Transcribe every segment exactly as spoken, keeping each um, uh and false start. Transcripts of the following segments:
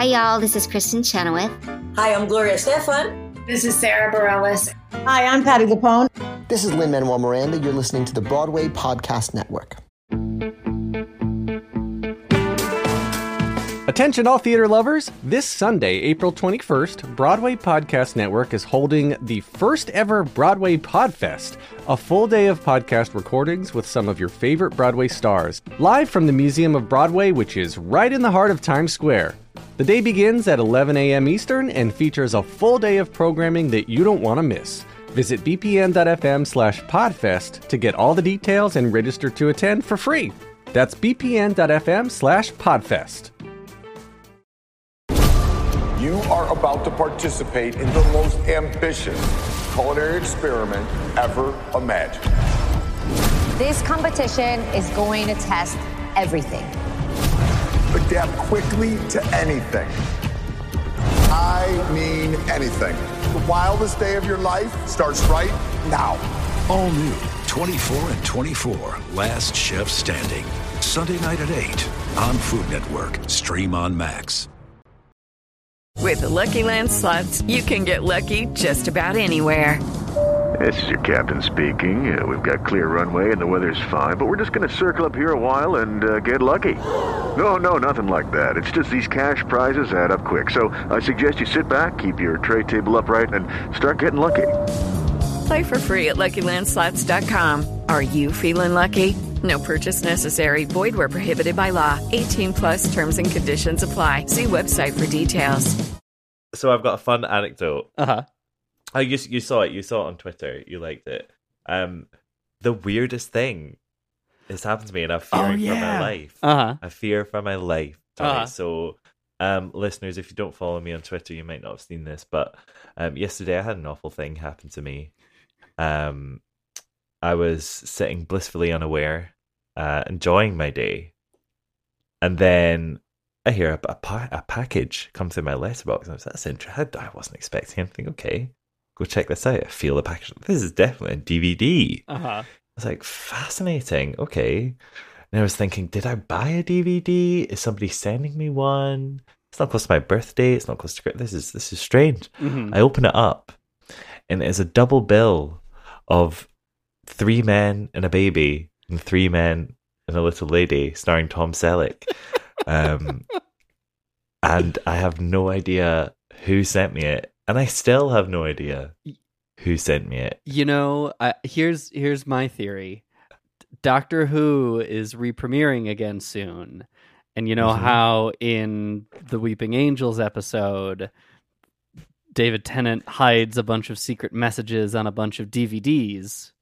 Hi, y'all. This is Kristen Chenoweth. Hi, I'm Gloria Stefan. This is Sarah Bareilles. Hi, I'm Patti LuPone. This is Lin-Manuel Miranda. You're listening to the Broadway Podcast Network. Attention all theater lovers! This Sunday, April twenty-first, Broadway Podcast Network is holding the first ever Broadway Podfest, a full day of podcast recordings with some of your favorite Broadway stars, live from the Museum of Broadway, which is right in the heart of Times Square. The day begins at eleven a.m. Eastern and features a full day of programming that you don't want to miss. Visit bpn.fm slash podfest to get all the details and register to attend for free. That's bpn.fm slash podfest. You are about to participate in the most ambitious culinary experiment ever imagined. This competition is going to test everything. Adapt quickly to anything. I mean anything. The wildest day of your life starts right now. All new, twenty-four and twenty-four, Last Chef Standing. Sunday night at eight on Food Network. Stream on Max. With the Lucky Land Slots, you can get lucky just about anywhere. This is your captain speaking. Uh, we've got clear runway and the weather's fine, but we're just going to circle up here a while and uh, get lucky. No, no, nothing like that. It's just these cash prizes add up quick. So I suggest you sit back, keep your tray table upright, and start getting lucky. Play for free at lucky land slots dot com. Are you feeling lucky? No purchase necessary. Void where prohibited by law. eighteen plus terms and conditions apply. See website for details. So I've got a fun anecdote. Uh-huh. Oh, you, you saw it. You saw it on Twitter. You liked it. Um, the weirdest thing has happened to me, and I fear Oh, for yeah. my life. Uh-huh. I fear for my life. Tommy. Uh-huh. So, um, listeners, if you don't follow me on Twitter, you might not have seen this, but um, yesterday I had an awful thing happen to me. Um, I was sitting blissfully unaware, uh, enjoying my day, and then I hear a, a, pa- a package come through my letterbox. And I was that's interesting. I wasn't expecting anything. Okay, go check this out. I feel the package. This is definitely a D V D. Uh-huh. I was like, fascinating. Okay. And I was thinking, did I buy a D V D? Is somebody sending me one? It's not close to my birthday. It's not close to this is this is strange. Mm-hmm. I open it up, and it is a double bill of Three Men and a Baby and Three Men and a Little Lady, starring Tom Selleck. Um, and I have no idea who sent me it, and I still have no idea who sent me it. You know, uh, here's here's my theory. Doctor Who is re-premiering again soon, and you know Mm-hmm. how in the Weeping Angels episode, David Tennant hides a bunch of secret messages on a bunch of D V Ds.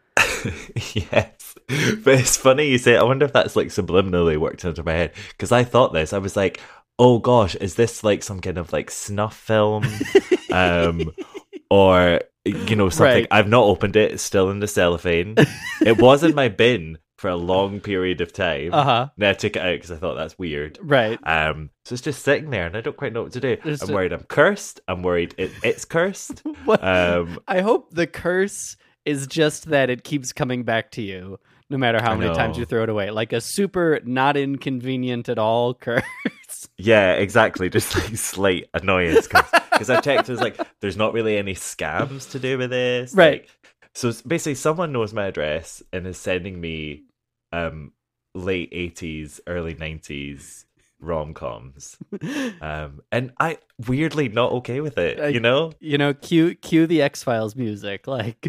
Yes, but it's funny you say. I wonder if that's like subliminally worked into my head, because I thought this. I was like, "Oh gosh, is this like some kind of like snuff film, um, or you know something?" Right. I've not opened it; it's still in the cellophane. It was in my bin for a long period of time. Uh-huh. Then I took it out because I thought that's weird. Right. Um. So it's just sitting there, and I don't quite know what to do. There's I'm a- worried I'm cursed. I'm worried it, it's cursed. What? Um. I hope the curse is just that it keeps coming back to you, no matter how I many times know. you throw it away. Like a super not inconvenient at all curse. Yeah, exactly. Just like slight annoyance because I checked. There's like there's not really any scams to do with this, Right. Like, so it's basically, someone knows my address and is sending me um, late eighties, early nineties rom coms, um, and I weirdly not okay with it. Uh, you know, You know, cue cue the X-Files music, like.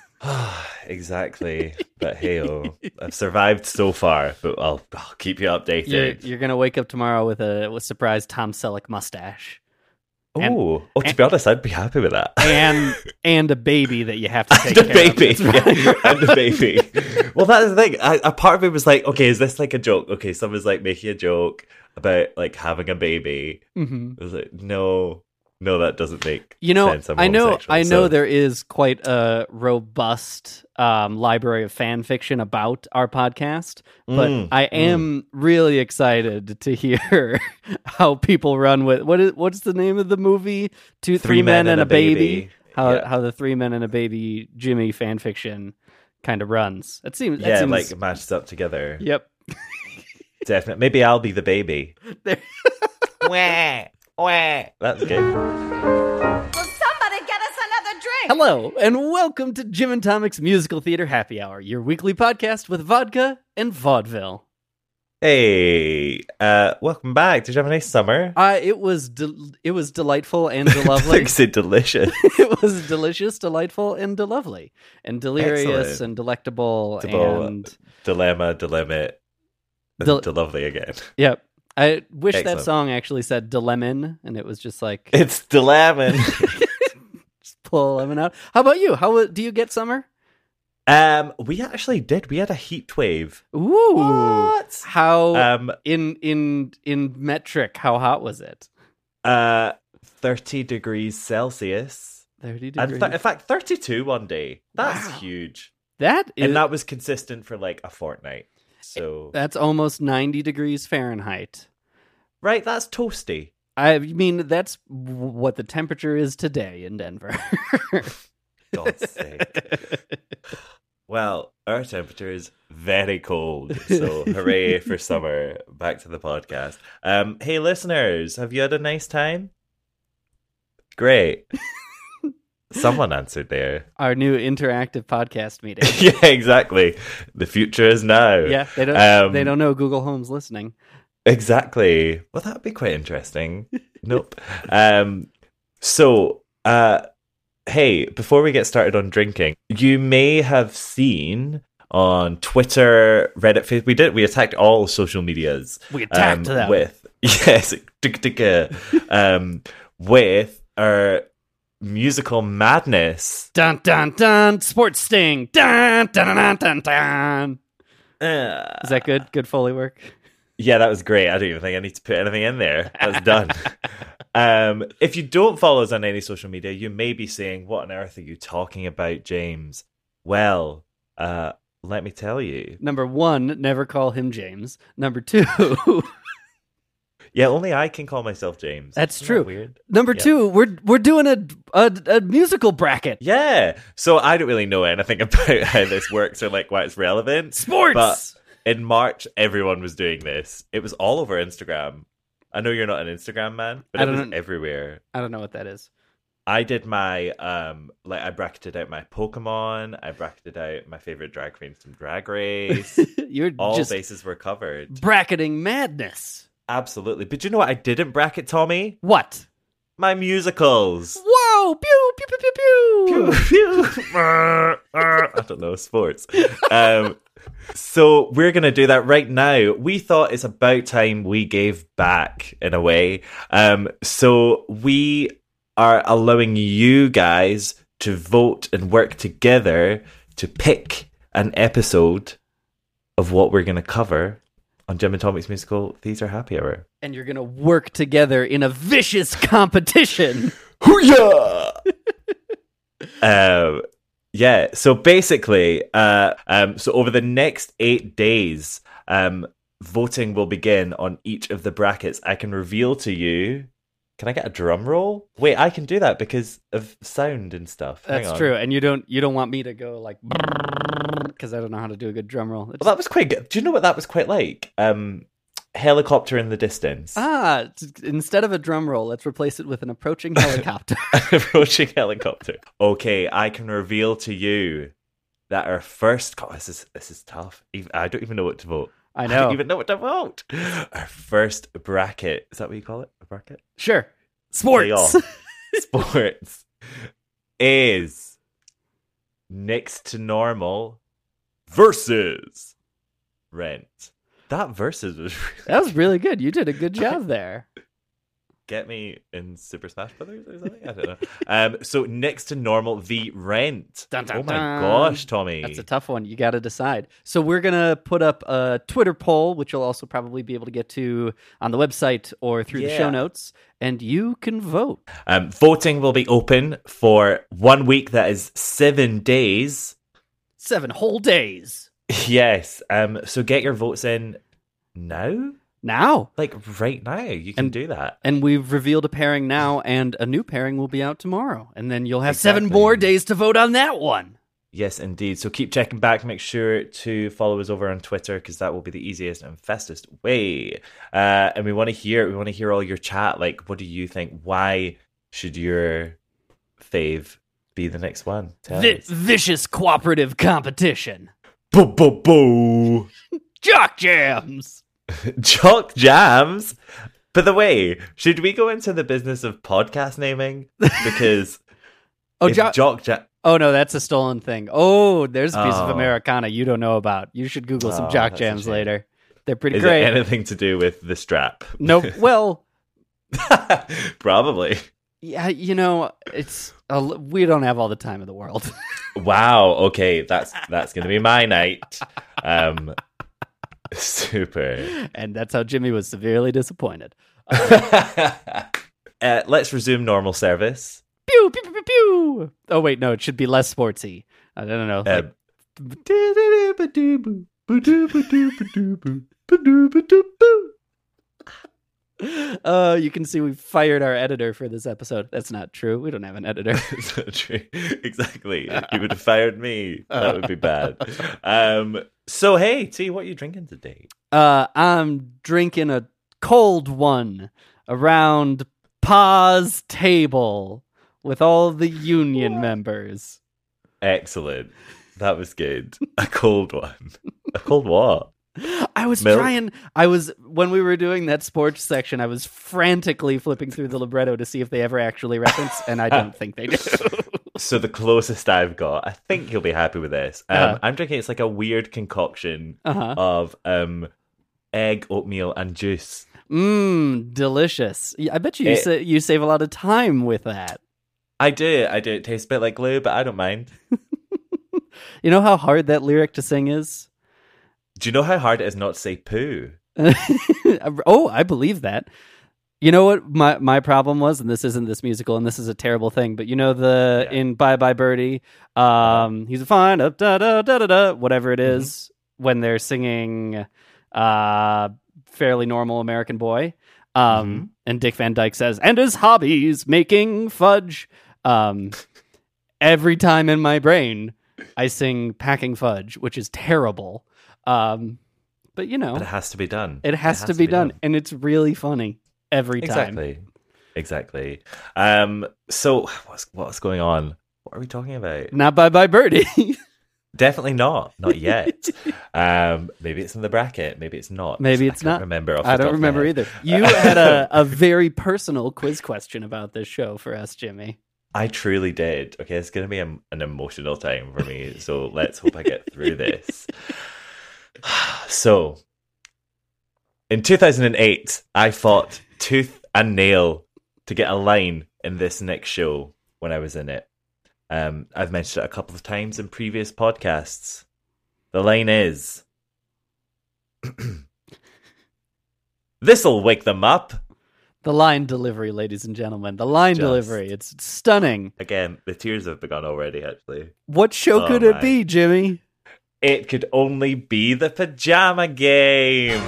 exactly. But hey, oh, I've survived so far. But I'll, I'll keep you updated. You're, you're gonna wake up tomorrow with a with surprise Tom Selleck mustache. Oh, And- oh, to and- be honest, I'd be happy with that. and and a baby that you have to take And a care baby, of. That's right. yeah, and a baby. Well, that's the thing. I, a part of me was like, okay, is this like a joke? Okay, someone's like making a joke about like having a baby. Mhm. I was like, no, no, that doesn't make You know, sense. I'm I know, homosexual, I know so- there is quite a robust um, library of fan fiction about our podcast, but Mm, I am really excited to hear how people run with what is what's the name of the movie? Two, three, men, and a baby. How Yeah. how the three men and a baby Jimmy fan fiction kind of runs. It seems, that yeah, seems, like matched up together. yep. Definitely. Maybe I'll be the baby. There- Wah. That's good. Will somebody get us another drink? Hello, and welcome to Jim and Tomic's Musical Theater Happy Hour, your weekly podcast with vodka and vaudeville. Hey, uh, welcome back. Did you have a nice summer? Uh, it was de- it was delightful and lovely. Like say delicious. It was delicious, delightful, and lovely, and delirious, Excellent. and delectable, Debo- and dilemma, dilemma, Del- to lovely again. Yep. I wish Excellent. that song actually said "delemon," and it was just like It's dilemma. just pull a lemon out. How about you? How do you get summer? um, we actually did. We had a heat wave. Ooh, What? how Um, in in in metric? How hot was it? uh, thirty degrees Celsius. Thirty And degrees. th- in fact, thirty-two one day. That's Wow. huge. that is And that was consistent for like a fortnight. So, that's almost ninety degrees Fahrenheit. right, that's toasty. I mean, that's w- what the temperature is today in Denver. God's sake. Well, our temperature is very cold, so hooray for summer. Back to the podcast. Um, hey, listeners, have you had a nice time? Great. Someone answered there. Our new interactive podcast meeting. Yeah, exactly. The future is now. Yeah, they don't. Um, they don't know Google Home's listening. Exactly. Well, that'd be quite interesting. Nope. Um, so, uh, hey, before we get started on drinking, you may have seen on Twitter, Reddit, Facebook, we did, we attacked all social medias. We attacked um, them. With, yes, um, with our musical madness. Dun dun dun. Sports sting. Dun dun dun dun dun. Uh, Is that good? Good Foley work. Yeah, that was great. I don't even think I need to put anything in there. That's done. um, if you don't follow us on any social media, you may be saying, what on earth are you talking about, James? Well, uh, let me tell you. Number one, never call him James. Number two, Yeah, only I can call myself James. that's Isn't true. that weird? Number Yeah. two, we're we're doing a, a a musical bracket. Yeah. So I don't really know anything about how this works or like why it's relevant. Sports. But in March, everyone was doing this. It was all over Instagram. I know you're not an Instagram man, but I it was don't- everywhere. I don't know what that is. I did my um like I bracketed out my Pokemon, I bracketed out my favorite drag queens from Drag Race. You're All just bases were covered. bracketing madness. Absolutely. But you know what I didn't bracket, Tommy? What? My musicals. Whoa! Pew pew pew pew pew. Pew, pew. I don't know, sports. Um so we're gonna do that right now. We thought it's about time we gave back in a way. Um so we are allowing you guys to vote and work together to pick an episode of what we're going to cover on Jim and Tomic's Musical Theater Happy Hour. And you're gonna work together in a vicious competition. Hoo-yah! um, yeah, so basically, uh, um, so over the next eight days, um, voting will begin on each of the brackets. I can reveal to you. Can I get a drum roll? Wait, I can do that because of sound and stuff. Hang That's on. true. And you don't you don't want me to go like because I don't know how to do a good drum roll. It's- Well, that was quite good. Do you know what that was quite like? Um, helicopter in the distance. ah, t- instead of a drum roll, let's replace it with an approaching helicopter. Approaching helicopter. Okay, I can reveal to you that our first. God, this is this is tough. Even- I don't even know what to vote. I I know. don't even know what to vote. Our first bracket. Is that what you call it? A bracket? Sure. Play Sports. on. Sports is next to normal versus Rent. That versus was really That was really good. You did a good job there. get me in Super Smash Brothers or something. I don't know. Um, so next to normal, the Rent. Dun, dun, oh my dun. gosh, Tommy. That's a tough one. You got to decide. So we're going to put up a Twitter poll, which you'll also probably be able to get to on the website or through the Yeah. show notes, and you can vote. Um, voting will be open for one week. That is seven days. Seven whole days. Yes. Um. So get your votes in now. Now. Like right now, you can And- do that. And we've revealed a pairing now, and a new pairing will be out tomorrow. And then you'll have seven Exactly. more days to vote on that one. Yes, indeed. So keep checking back. Make sure to follow us over on Twitter because that will be the easiest and fastest way. Uh, and we want to hear, we want to hear all your chat. Like, what do you think? Why should your fave be the next one? Tell Vi- us. Vicious cooperative competition. Boo boo boo. Jock jams. Jock jams. By the way, should we go into the business of podcast naming? Because oh, if jo- jock jam. Oh no, that's a stolen thing. Oh, there's a piece Oh. of Americana you don't know about. You should Google some Oh, jock that's a jams shame. later. They're pretty Is great. it anything to do with the strap? Nope. Well, probably. yeah, you know, it's a, we don't have all the time in the world. Wow. Okay, that's that's gonna be my night. Um, super. And that's how Jimmy was severely disappointed. Uh, uh, let's resume normal service. pew, pew, pew, pew, pew. Oh wait, no, it should be less sportsy. I don't know. Like, Uh, you can see we fired our editor for this episode. That's not true. We don't have an editor. It's not true. Exactly. You would have fired me. That would be bad. Um. So hey, T, what are you drinking today? Uh, I'm drinking a cold one around Pa's table with all the union members. Excellent. That was good. A cold one. A cold what? I was Milk? trying. I was when we were doing that sports section. I was frantically flipping through the libretto to see if they ever actually reference, and I don't think they do. So the closest I've got, I think you'll be happy with this. Um, Uh-huh. I'm drinking. It's like a weird concoction Uh-huh. of um, egg, oatmeal, and juice. Mmm, delicious. Yeah, I bet you It- sa- you save a lot of time with that. I do. I do. It tastes a bit like glue, but I don't mind. You know how hard that lyric to sing is? Do you know how hard it is not to say poo? Oh, I believe that. You know what my my problem was, and this isn't this musical, and this is a terrible thing, but you know the Yeah. in Bye Bye Birdie, um, he's a fine up da da da da da whatever it is when they're singing, uh, fairly normal American Boy, um, Mhm. and Dick Van Dyke says, and his hobbies making fudge. Um, every time in my brain, I sing Packing Fudge, which is terrible. Um, but you know, But it has to be done. it has, to, be, done, and it's really funny every time. Exactly. Exactly. Um. So what's what's going on? What are we talking about? Not Bye Bye Birdie. Definitely not. Not yet. um. Maybe it's in the bracket. Maybe it's not. Maybe I it's can't not. Remember. Off the I top don't of my remember head. either. You had a, a very personal quiz question about this show for us, Jimmy. I truly did. Okay, it's going to be a, an emotional time for me. So let's hope I get through this. So, in two thousand eight, I fought tooth and nail to get a line in this next show when I was in it. Um, I've mentioned it a couple of times in previous podcasts. The line is, "This'll wake them up." The line delivery, ladies and gentlemen. The line Just- delivery. It's stunning. Again, the tears have begun already, actually. What show Oh could it my. be, Jimmy? It could only be the pajama game.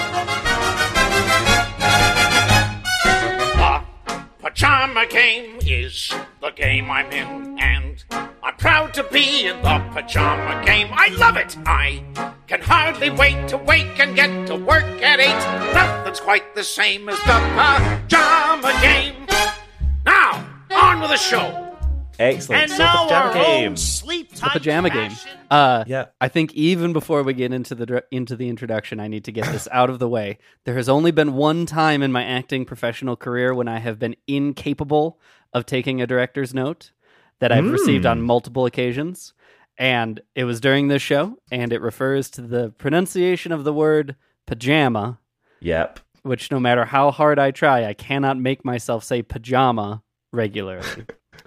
The pajama game is the game I'm in, and I'm proud to be in the pajama game. I love it. I can hardly wait to wake and get to work at eight. Nothing's quite the same as the pajama game. Now, on with the show. Excellent. And So the now pajama our game. own sleep The time pajama game. fashion. Uh, Yeah. I think even before we get into the dir- into the introduction, I need to get this out of the way. There has only been one time in my acting professional career when I have been incapable of taking a director's note that I've received on multiple occasions, and it was during this show, and it refers to the pronunciation of the word pajama, Yep. which no matter how hard I try, I cannot make myself say pajama regularly.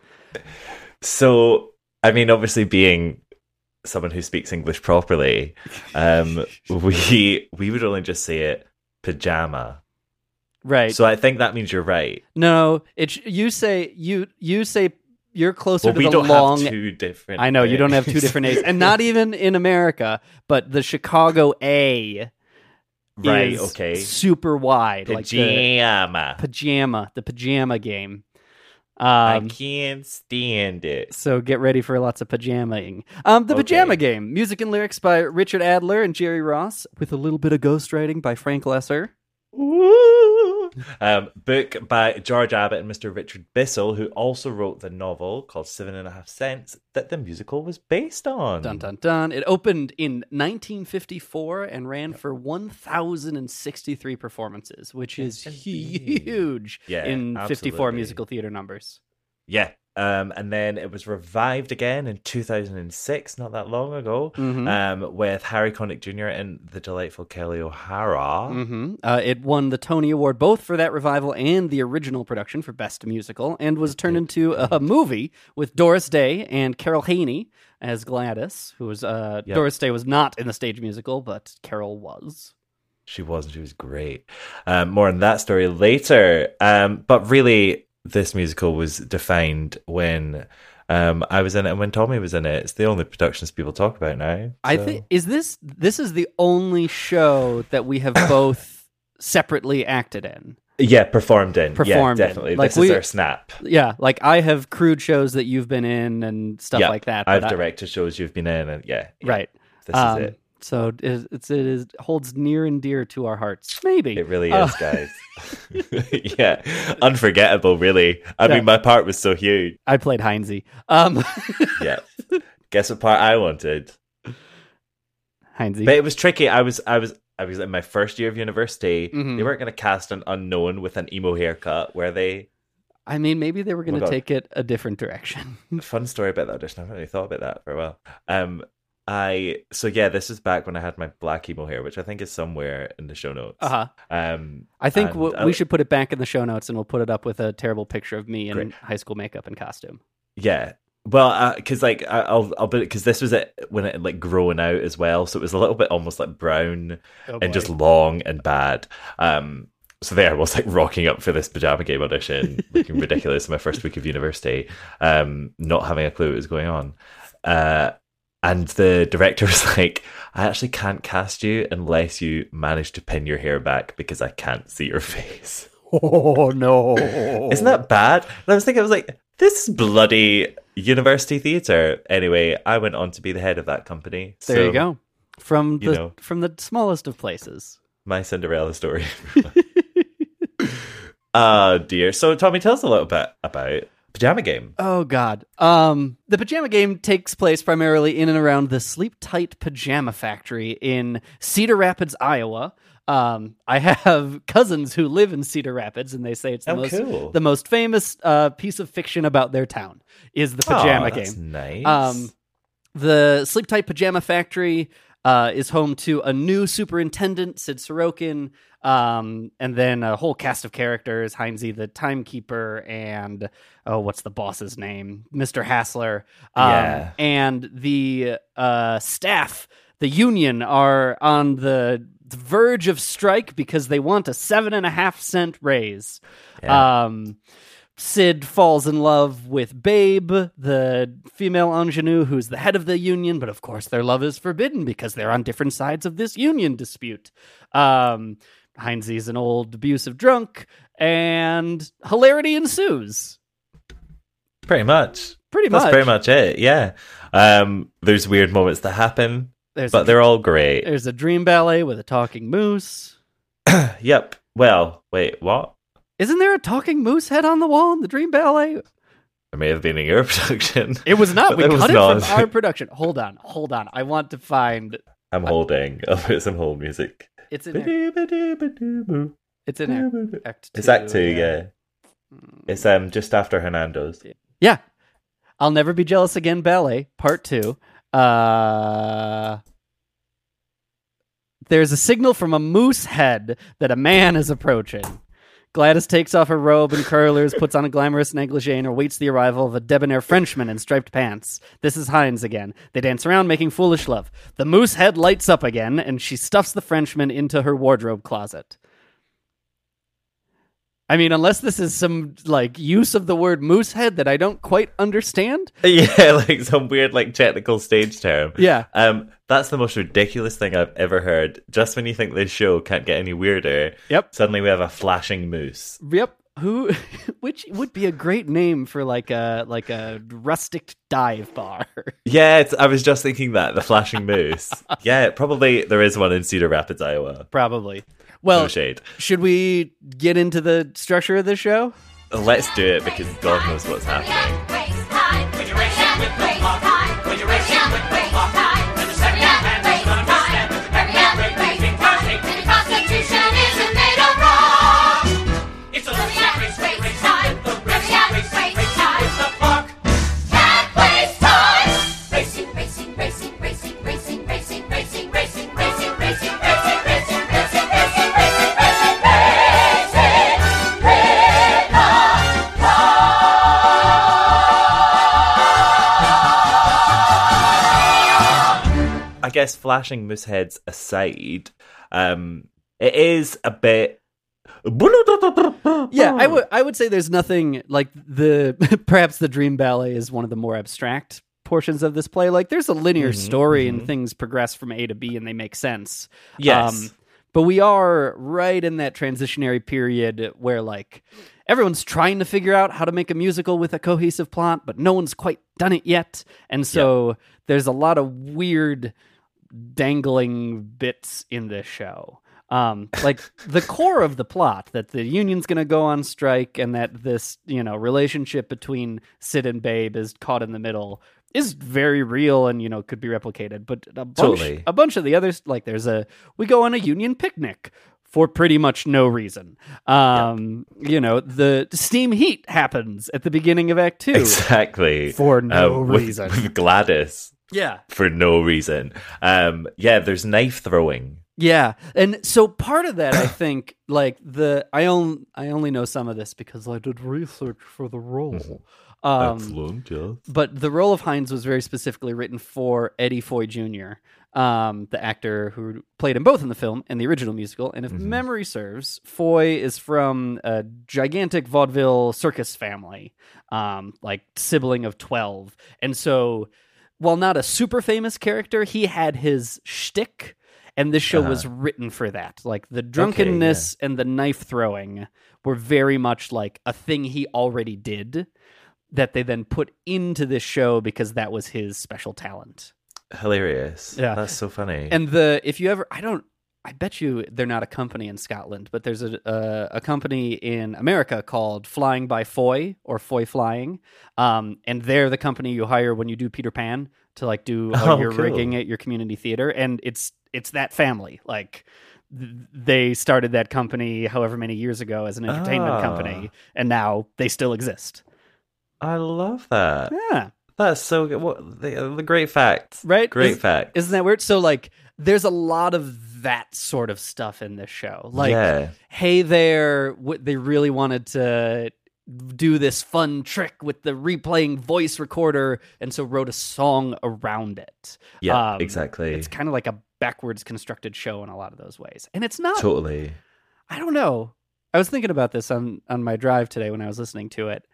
So, I mean, obviously, being someone who speaks English properly, um, we we would only just say it pajama. Right. So I think that means you're right. No, it's you say you you say you're closer Well, to we the don't long. have two different. I know you don't have two ways. different A's, and not even in America, but the Chicago A, Right, is okay. super wide, like the Pajama. pajama, the pajama game. I Um, can't stand it. so get ready for lots of pajamaing. Um, the Okay. Pajama Game, music and lyrics by Richard Adler and Jerry Ross, with a little bit of ghostwriting by Frank Lesser. Um, book by George Abbott and Mister Richard Bissell, who also wrote the novel called Seven and a Half Cents that the musical was based on. Dun dun dun. It opened in nineteen fifty-four and ran for one thousand sixty-three performances, which is huge Yeah, in fifty-four absolutely. musical theater numbers. Yeah. Um, and then it was revived again in two thousand six, not that long ago, Mhm. um, with Harry Connick Junior and the delightful Kelly O'Hara. hmm Uh, it won the Tony Award both for that revival and the original production for Best Musical, and was turned into a movie with Doris Day and Carol Haney as Gladys, who was uh, Yep. Doris Day was not in the stage musical, but Carol was. She was, and she was great. Um, more on that story later. Um, but really, this musical was defined when um, I was in it and when Tommy was in it. It's the only productions people talk about now. I so- think is this this is the only show that we have both separately acted in. Yeah, performed in. Performed yeah, in. definitely. Like this we- is our snap. Yeah, like I have crewed shows that you've been in and stuff Yeah, like that. I've but I- directed shows you've been in, and yeah, yeah, right. This Um, is it. So it is, it's, it is holds near and dear to our hearts. Maybe It really Uh, is, guys. Yeah, unforgettable. Really. I Yeah. mean, my part was so huge. I played Heinze. Um, Yeah. Guess what part I wanted? Heinze. But it was tricky. I was, I was, I was in my first year of university. Mhm. They weren't going to cast an unknown with an emo haircut, were they? I mean, maybe they were going Oh to my God. take it a different direction. Fun story about that audition. I haven't really thought about that for a while. Um, I so yeah, this is back when I had my black emo hair, which I think is somewhere in the show notes. Uh huh. Um, I think and w- I- we should put it back in the show notes, and we'll put it up with a terrible picture of me in Great. high school makeup and costume. Yeah. Well, because like I- I'll I'll put it because this was it when it like growing out as well, so it was a little bit almost like brown Oh, and boy. just long and bad. Um, so there I was like rocking up for this Pajama Game audition, looking ridiculous in my first week of university, um, not having a clue what was going on. Uh, and the director was like, "I actually can't cast you unless you manage to pin your hair back because I can't see your face." Oh no! Isn't that bad? And I was thinking, I was like, this is bloody university theatre. Anyway, I went on to be the head of that company. There so, you go. From you the know. from the smallest of places. My Cinderella story. Oh dear. So Tommy, tell us a little bit about Pajama Game. Oh God. Um, the Pajama Game takes place primarily in and around the Sleep Tight Pajama Factory in Cedar Rapids, Iowa. Um, I have cousins who live in Cedar Rapids, and they say it's the Oh, most cool. the most famous uh, piece of fiction about their town is the Pajama Oh, that's Game. nice. Um, the Sleep Tight Pajama Factory uh, is home to a new superintendent, Sid Sorokin, um, and then a whole cast of characters: Heinze the timekeeper, and oh, what's the boss's name? Mister Hassler. Um, Yeah. And the uh, staff, the union, are on the verge of strike because they want a seven and a half cent raise. Yeah. Um, Sid falls in love with Babe, the female ingenue who's the head of the union, but of course their love is forbidden because they're on different sides of this union dispute. Um, Heinze's an old abusive drunk, and hilarity ensues. Pretty much. Pretty That's much. pretty much it. Yeah. Um, there's weird moments that happen, There's but a, they're all great. There's a dream ballet with a talking moose. Yep. Well, wait, what? Isn't there a talking moose head on the wall in the dream ballet? It may have been in your production. It was not. but We it was cut it not. from our production. Hold on. Hold on. I want to find... I'm holding. I'll put some hold music. It's in Act, it's in Act, act two. It's Act Two, yeah. It's um just after Hernando's. Yeah. I'll Never Be Jealous Again Ballet, Part two. Uh, there's a signal from a moose head that a man is approaching. Gladys takes off her robe and curlers, puts on a glamorous negligee, and awaits the arrival of a debonair Frenchman in striped pants. This is Heinz again. They dance around, making foolish love. The moose head lights up again, and she stuffs the Frenchman into her wardrobe closet. I mean, unless this is some, like, use of the word moose head that I don't quite understand. Yeah, like some weird, like, technical stage term. Yeah. Um, that's the most ridiculous thing I've ever heard. Just when you think this show can't get any weirder, Yep. suddenly we have a flashing moose. Yep. Who, which would be a great name for like a like a rustic dive bar. Yeah, it's, I was just thinking that the Flashing Moose. Yeah, probably there is one in Cedar Rapids, Iowa. Probably. Well, no shade. Should we get into the structure of the show? Let's do it because God knows what's happening. When you're racing with the clock, when you're racing with the clock, when the second hand is gonna miss them, every other racing car, and the Constitution isn't made of rock. It's a race, race, race, race time. The race, race, race time. With the clock. Can't waste time. Racing, racing, racing, racing, racing, racing, racing, racing, racing, racing, racing, racing, racing, racing, racing, racing, racing, racing, with the I guess flashing moose heads aside, um, it is a bit. Yeah, I would I would say there's nothing like the perhaps the Dream Ballet is one of the more abstract portions of this play. Like there's a linear mm-hmm, story mm-hmm. and things progress from A to B and they make sense. Yes. Um, but we are right in that transitionary period where like everyone's trying to figure out how to make a musical with a cohesive plot, but no one's quite done it yet. And so yep. there's a lot of weird dangling bits in this show. Um, like the core of the plot that the union's going to go on strike and that this, you know, relationship between Sid and Babe is caught in the middle is very real and, you know, could be replicated. But a bunch, totally. a bunch of the others, like there's a, we go on a union picnic for pretty much no reason. Um, yep. You know, the steam heat happens at the beginning of Act Two. Exactly. For no um, reason. With, with Gladys. Yeah. For no reason. Um, yeah, there's knife throwing. Yeah, and so part of that, I think, like the I only I only know some of this because I did research for the role. Um, Excellent, yes. But the role of Hines was very specifically written for Eddie Foy Junior, um, the actor who played him both in the film and the original musical. And if mm-hmm. memory serves, Foy is from a gigantic vaudeville circus family, um, like sibling of twelve, and so while not a super famous character, he had his shtick. And this show uh-huh. was written for that. Like the drunkenness okay, yeah. and the knife throwing were very much like a thing he already did that they then put into this show because that was his special talent. Hilarious. Yeah. That's so funny. And the, if you ever, I don't, I bet you they're not a company in Scotland, but there's a a, a company in America called Flying by Foy or Foy Flying. Um, and they're the company you hire when you do Peter Pan to like do all oh, your cool. rigging at your community theater. And it's, It's that family. Like th- they started that company however many years ago as an entertainment ah. company, and now they still exist. I love that. Yeah, that's so good. What the, the great fact, right? Great Is, fact. Isn't that weird? So like, there's a lot of that sort of stuff in this show. Like, yeah. hey, there, w- they really wanted to do this fun trick with the replaying voice recorder, and so wrote a song around it. Yeah, um, exactly. It's kind of like a backwards constructed show in a lot of those ways. And it's not totally. I don't know. I was thinking about this on, on my drive today when I was listening to it.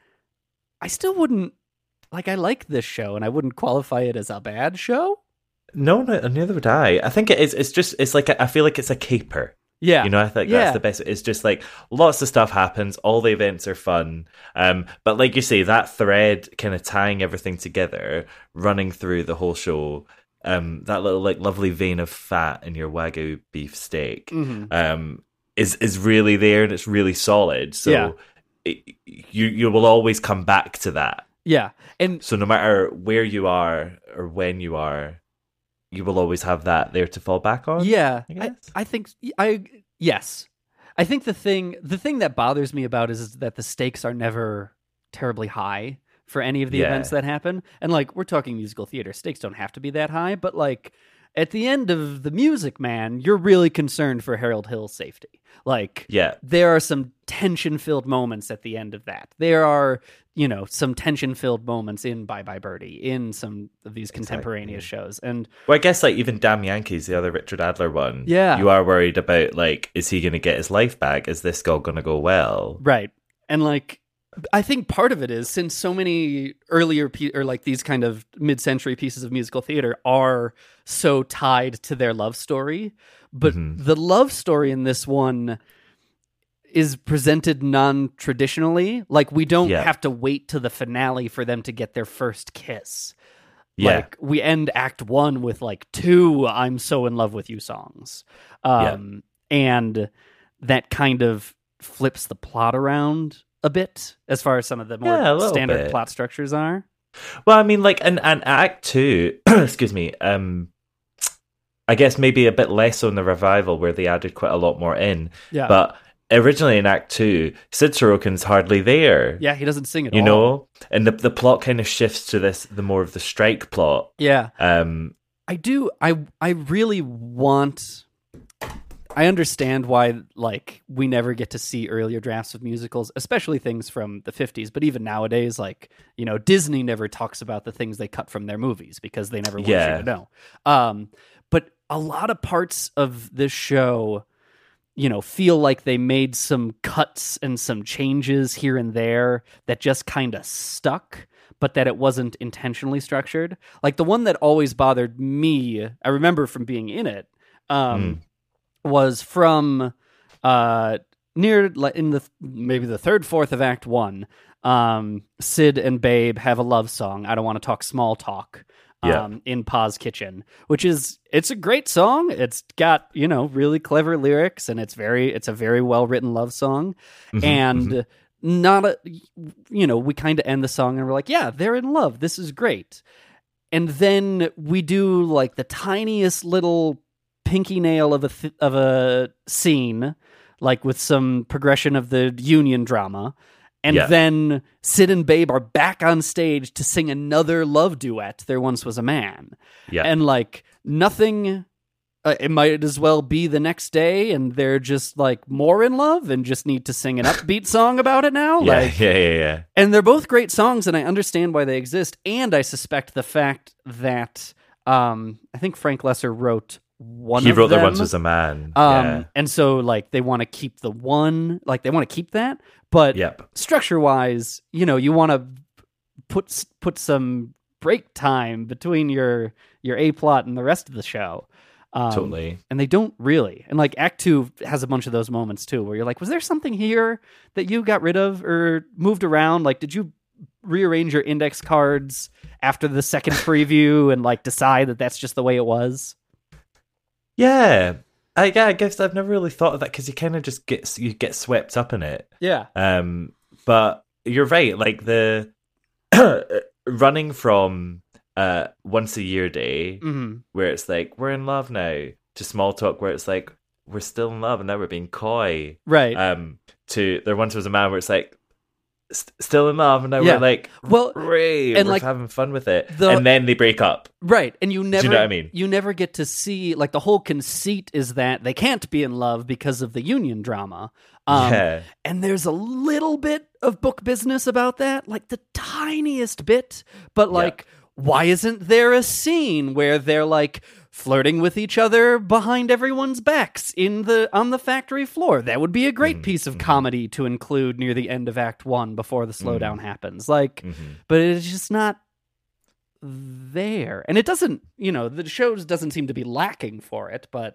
I still wouldn't like I like this show and I wouldn't qualify it as a bad show. No, no, neither would I. I think it is it's just it's like a, I feel like it's a caper. Yeah. You know, I think yeah. that's the best. It's just like lots of stuff happens. All the events are fun. Um, but like you say, that thread kind of tying everything together, running through the whole show, um, that little like lovely vein of fat in your Wagyu beef steak, mm-hmm. um, is is really there and it's really solid. So yeah. it, you you will always come back to that. Yeah. And so no matter where you are or when you are, you will always have that there to fall back on. Yeah, I, I, I think I yes, I think the thing the thing that bothers me about is, is that the stakes are never terribly high for any of the yeah. events that happen. And like we're talking musical theater, stakes don't have to be that high, but like at the end of The Music Man, you're really concerned for Harold Hill's safety. Like, yeah. there are some tension-filled moments at the end of that. There are, you know, some tension-filled moments in Bye Bye Birdie, in some of these contemporaneous exactly. shows. And well, I guess like even Damn Yankees, the other Richard Adler one, yeah. you are worried about like, is he going to get his life back? Is this all going to go well? Right. And like, I think part of it is since so many earlier pe- or like these kind of mid-century pieces of musical theater are so tied to their love story, but mm-hmm. the love story in this one is presented non-traditionally. Like, we don't Yeah. have to wait to the finale for them to get their first kiss. Yeah. Like, we end act one with like two I'm so in love with you songs. Um, and that kind of flips the plot around a bit as far as some of the more Yeah, a little standard bit. plot structures are. Well, I mean, like, an, an Act Two, excuse me, um, I guess maybe a bit less so in the revival where they added quite a lot more in. Yeah. But originally in Act Two, Sid Sorokin's hardly there. Yeah, he doesn't sing at you all. know, and the the plot kind of shifts to this, the more of the strike plot. Yeah. Um, I do. I I really want. I understand why, like, we never get to see earlier drafts of musicals, especially things from the fifties. But even nowadays, like, you know, Disney never talks about the things they cut from their movies because they never want Yeah. you to know. Um, but a lot of parts of this show, you know, feel like they made some cuts and some changes here and there that just kind of stuck, but that it wasn't intentionally structured. Like, the one that always bothered me, I remember from being in it, um, Mm. was from uh, near like in the maybe the third fourth of Act One. Um, Sid and Babe have a love song. I don't want to talk small talk. Um, Yeah. in Pa's kitchen, which is it's a great song. It's got, you know, really clever lyrics, and it's very it's a very well written love song, Mhm, and mhm. not a you know we kind of end the song and we're like, yeah, they're in love. This is great, and then we do like the tiniest little pinky nail of a th- of a scene, like with some progression of the union drama. And Yeah. then Sid and Babe are back on stage to sing another love duet, There Once Was a Man. Yeah. And like nothing, uh, it might as well be the next day and they're just like more in love and just need to sing an upbeat song about it now. yeah, Like, yeah, yeah, yeah. and they're both great songs, and I understand why they exist. And I suspect the fact that um, I think Frank Lesser wrote one He of wrote them. There Once Was a Man. Um, yeah. And so, like, they want to keep the one, like, they want to keep that. But Yep. structure-wise, you know, you want to put put some break time between your your A plot and the rest of the show. Um, Totally. And they don't really. And, like, Act Two has a bunch of those moments, too, where you're like, was there something here that you got rid of or moved around? Like, did you rearrange your index cards after the second preview and, like, decide that that's just the way it was? Yeah. I, yeah, I guess I've never really thought of that because you kind of just get you get swept up in it. Yeah. Um, but you're right. Like the running from uh once a year day, Mhm. where it's like we're in love now, to small talk where it's like we're still in love and now we're being coy. Right. Um, to There Once Was a Man where it's like st- still in love and now Yeah. we're like Well, great, and we're like having fun with it, the- and then they break up. Right, and you never know what I mean? you never get to see, like, the whole conceit is that they can't be in love because of the union drama. Um, Yeah. And there's a little bit of book business about that, like the tiniest bit, but like why isn't there a scene where they're like flirting with each other behind everyone's backs in the on the factory floor? That would be a great piece of comedy to include near the end of Act One before the slowdown happens. Like, but it's just not there, and it doesn't. You know, the show doesn't seem to be lacking for it, but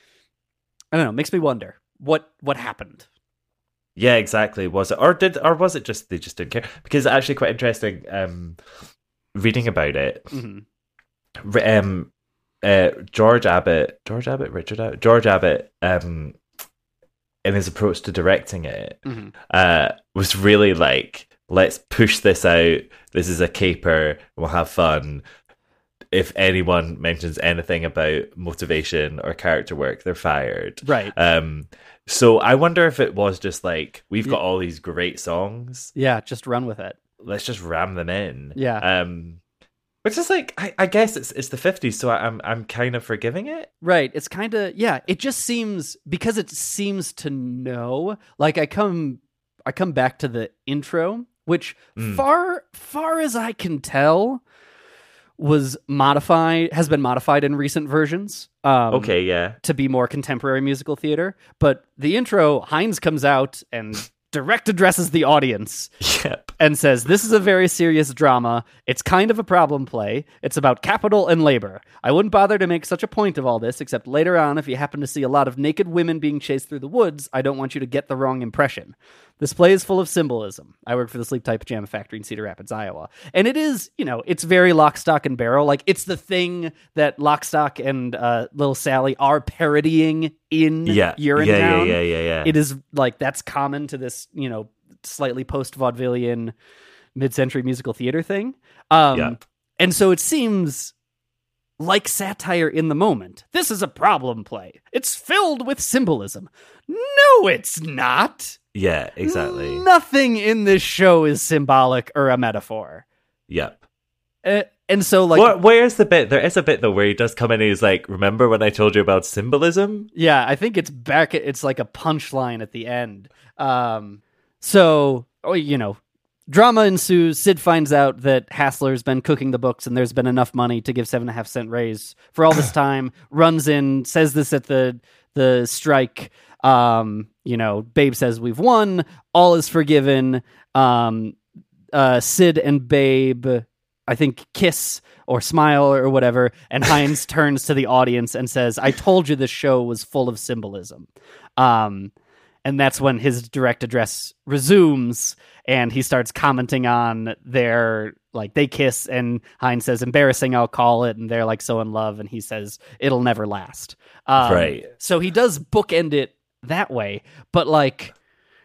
I don't know. It makes me wonder what what happened. Yeah, exactly. Was it, or did, or was it just they just didn't care? Because it's actually quite interesting. Um, reading about it, Mhm. Re- um, uh, George Abbott, George Abbott, Richard Abbott, George Abbott, um, in his approach to directing it, Mhm. uh, was really like, let's push this out. This is a caper. We'll have fun. If anyone mentions anything about motivation or character work, they're fired. Right. Um, so I wonder if it was just like, we've got Yeah. all these great songs. Yeah, just run with it. Let's just ram them in. Yeah. Um, which is like, I, I guess it's it's the fifties, so I, I'm I'm kind of forgiving it. Right. It's kind of, yeah, it just seems, because it seems to know, like I come I come back to the intro, which Mm. far far as I can tell was modified, has been modified in recent versions. Um, Okay, yeah. To be more contemporary musical theater. But the intro, Hines comes out and direct addresses the audience. Yep. And says, this is a very serious drama. It's kind of a problem play. It's about capital and labor. I wouldn't bother to make such a point of all this, except later on, if you happen to see a lot of naked women being chased through the woods, I don't want you to get the wrong impression. This play is full of symbolism. I work for the Sleep Tight Pajama Factory in Cedar Rapids, Iowa. And it is, you know, it's very Lock, Stock, and Barrel. Like, it's the thing that Lock, Stock, and uh, Little Sally are parodying in Yeah. Urinetown. Yeah, yeah, yeah, yeah, yeah. It is, like, that's common to this, you know, slightly post-vaudevillian mid-century musical theater thing. Um, Yep. And so it seems like satire in the moment. This is a problem play. It's filled with symbolism. No, it's not. Yeah, exactly. Nothing in this show is symbolic or a metaphor. Yep. Uh, and so, like... Where, where's the bit? There is a bit, though, where he does come in and he's like, remember when I told you about symbolism? Yeah, I think it's back... It's like a punchline at the end. Um, so, oh, you know, drama ensues. Sid finds out that Hassler's been cooking the books and there's been enough money to give seven and a half cent raise for all this time. Runs in, says this at the the strike... Um, you know, Babe says we've won, all is forgiven. Um, uh, Sid and Babe, I think, kiss or smile or whatever, and Hines turns to the audience and says, I told you this show was full of symbolism. Um, and that's when his direct address resumes, and he starts commenting on their, like, they kiss, and Hines says, embarrassing, I'll call it, and they're, like, so in love, and he says, it'll never last. Um, Right. So he does bookend it that way, but like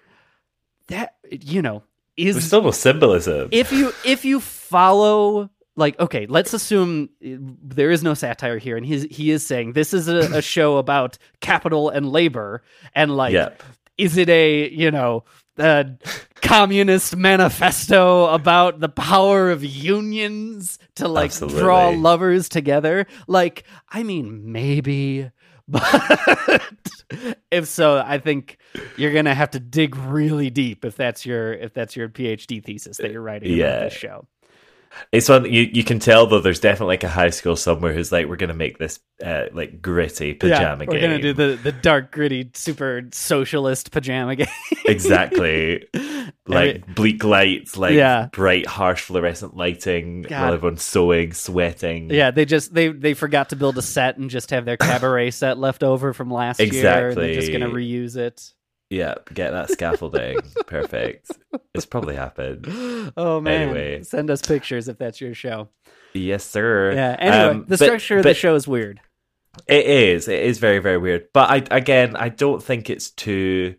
that, you know, is There's still no symbolism. if you if you follow, like, okay, let's assume there is no satire here, and he's he is saying this is a, a show about capital and labor, and like, Yep. is it a, you know, a communist manifesto about the power of unions to like Absolutely. draw lovers together? Like, I mean, maybe. But if so, I think you're gonna have to dig really deep if that's your if that's your PhD thesis that you're writing Yeah. about this show. It's one you you can tell though. There's definitely like a high school somewhere who's like, we're gonna make this uh, like gritty pajama yeah, we're game. gonna do the the dark, gritty, super socialist pajama game. Exactly. Like Every- bleak lights, like Yeah. bright, harsh fluorescent lighting. God. While everyone's sewing, sweating. Yeah, they just they they forgot to build a set and just have their cabaret set left over from last year. And Exactly. they're just gonna reuse it. Yeah, get that scaffolding. Perfect. It's probably happened. Oh man! Anyway. Send us pictures if that's your show. Yes, sir. Yeah. Anyway, Um, the but- structure of the but show is weird. It is. It is very, very weird. But I, again, I don't think it's to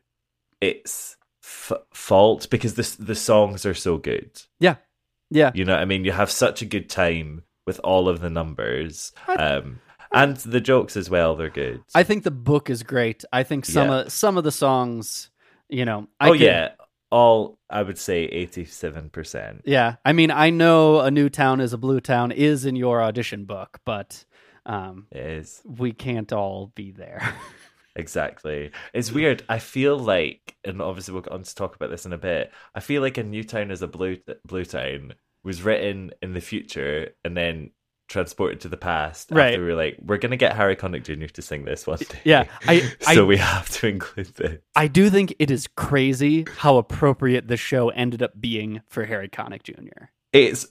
its f- fault because the the songs are so good. Yeah. Yeah. You know what I mean? You have such a good time with all of the numbers. Um, and the jokes as well, they're good. I think the book is great. I think some Yeah. of some of the songs, you know, I oh, could- yeah. All, I would say eighty-seven percent. yeah. I mean, I know A New Town is a Blue Town is in your audition book, but um, It is. we can't all be there. Exactly. It's weird. I feel like, and obviously we'll get on to talk about this in a bit, I feel like A New Town is a Blue, Blue Town was written in the future and then transported to the past. Right. After we were like, we're going to get Harry Connick Junior to sing this one day. Yeah, I- so I- we have to include this. I do think it is crazy how appropriate the show ended up being for Harry Connick Junior It's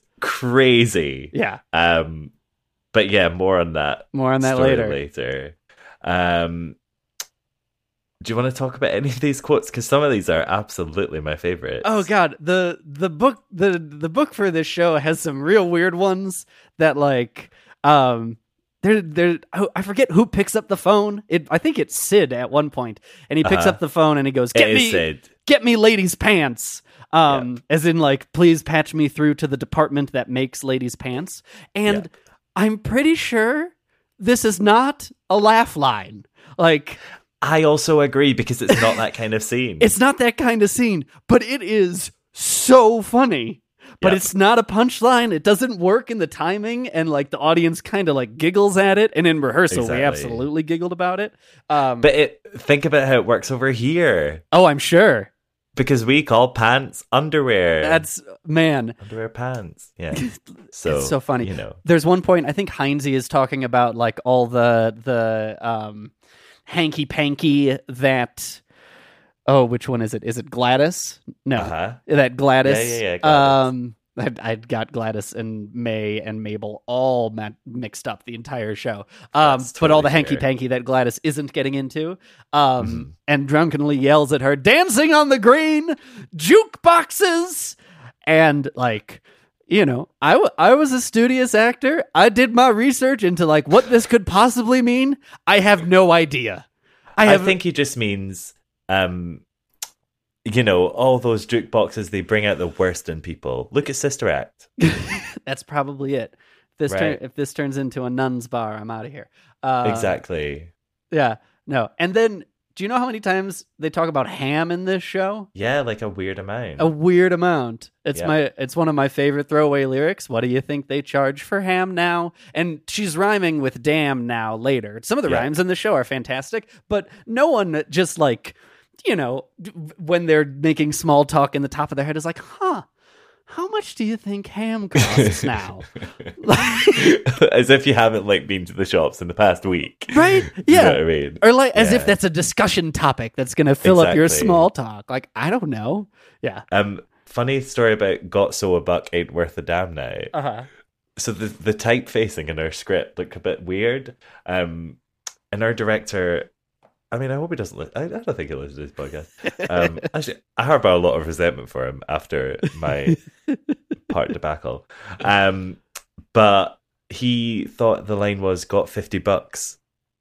crazy. Yeah. Um, but yeah, more on that. More on that story later. later. Um, do you want to talk about any of these quotes? Because some of these are absolutely my favorite. Oh god, the the book the the book for this show has some real weird ones that like um there there oh, I forget who picks up the phone. It I think it's Sid at one point, and he picks Uh-huh. up the phone and he goes, "Get It is me Sid. get me ladies' pants." Um as in like, please patch me through to the department that makes ladies' pants. And I'm pretty sure this is not a laugh line. Like, I also agree because it's not that kind of scene. it's not that kind of scene, but it is so funny. But Yeah. it's not a punchline. It doesn't work in the timing, and like the audience kind of like giggles at it. And in rehearsal, we Exactly. absolutely giggled about it. Um, But it, think about how it works over here. oh, I'm sure Because we call pants underwear. that's man. underwear pants. Yeah. So It's so funny. You know. There's one point I think Heinze is talking about like all the the um, hanky panky that oh, which one is it? Is it Gladys? No, Uh-huh. that Gladys. Yeah, yeah, yeah, Gladys. Um, I I got Gladys and May and Mabel all ma- mixed up the entire show. Um, That's but all the totally hanky fair. panky that Gladys isn't getting into, um, Mm-hmm. and drunkenly yells at her, "Dancing on the green, jukeboxes," and like. You know, I, w- I was a studious actor. I did my research into like what this could possibly mean. I have no idea. I, I, have, think he just means, um, you know, all those jukeboxes, they bring out the worst in people. Look at Sister Act. that's probably it. If this, Right. turn, if this turns into a nun's bar, I'm out of here. Uh, Exactly. Yeah, no. And then, do you know how many times they talk about ham in this show? Yeah, like a weird amount. A weird amount. It's Yeah. my it's one of my favorite throwaway lyrics. What do you think they charge for ham now? And she's rhyming with damn now later. Some of the Yeah. rhymes in the show are fantastic, but no one just like, you know, d- when they're making small talk in the top of their head is like, huh, how much do you think ham costs now? As if you haven't like been to the shops in the past week. Right? You Yeah. know what I mean? Or like as Yeah. if that's a discussion topic that's going to fill up your Exactly. small talk. Like, I don't know. Yeah. Um, funny story about got so a buck ain't worth a damn now. Uh-huh. So the the typeface in our script looked a bit weird. Um, and our director, I mean, I hope he doesn't. Li- I, I don't think he listens to this podcast. Um, actually, I harbor a lot of resentment for him after my part debacle. Um, but he thought the line was "got fifty bucks,"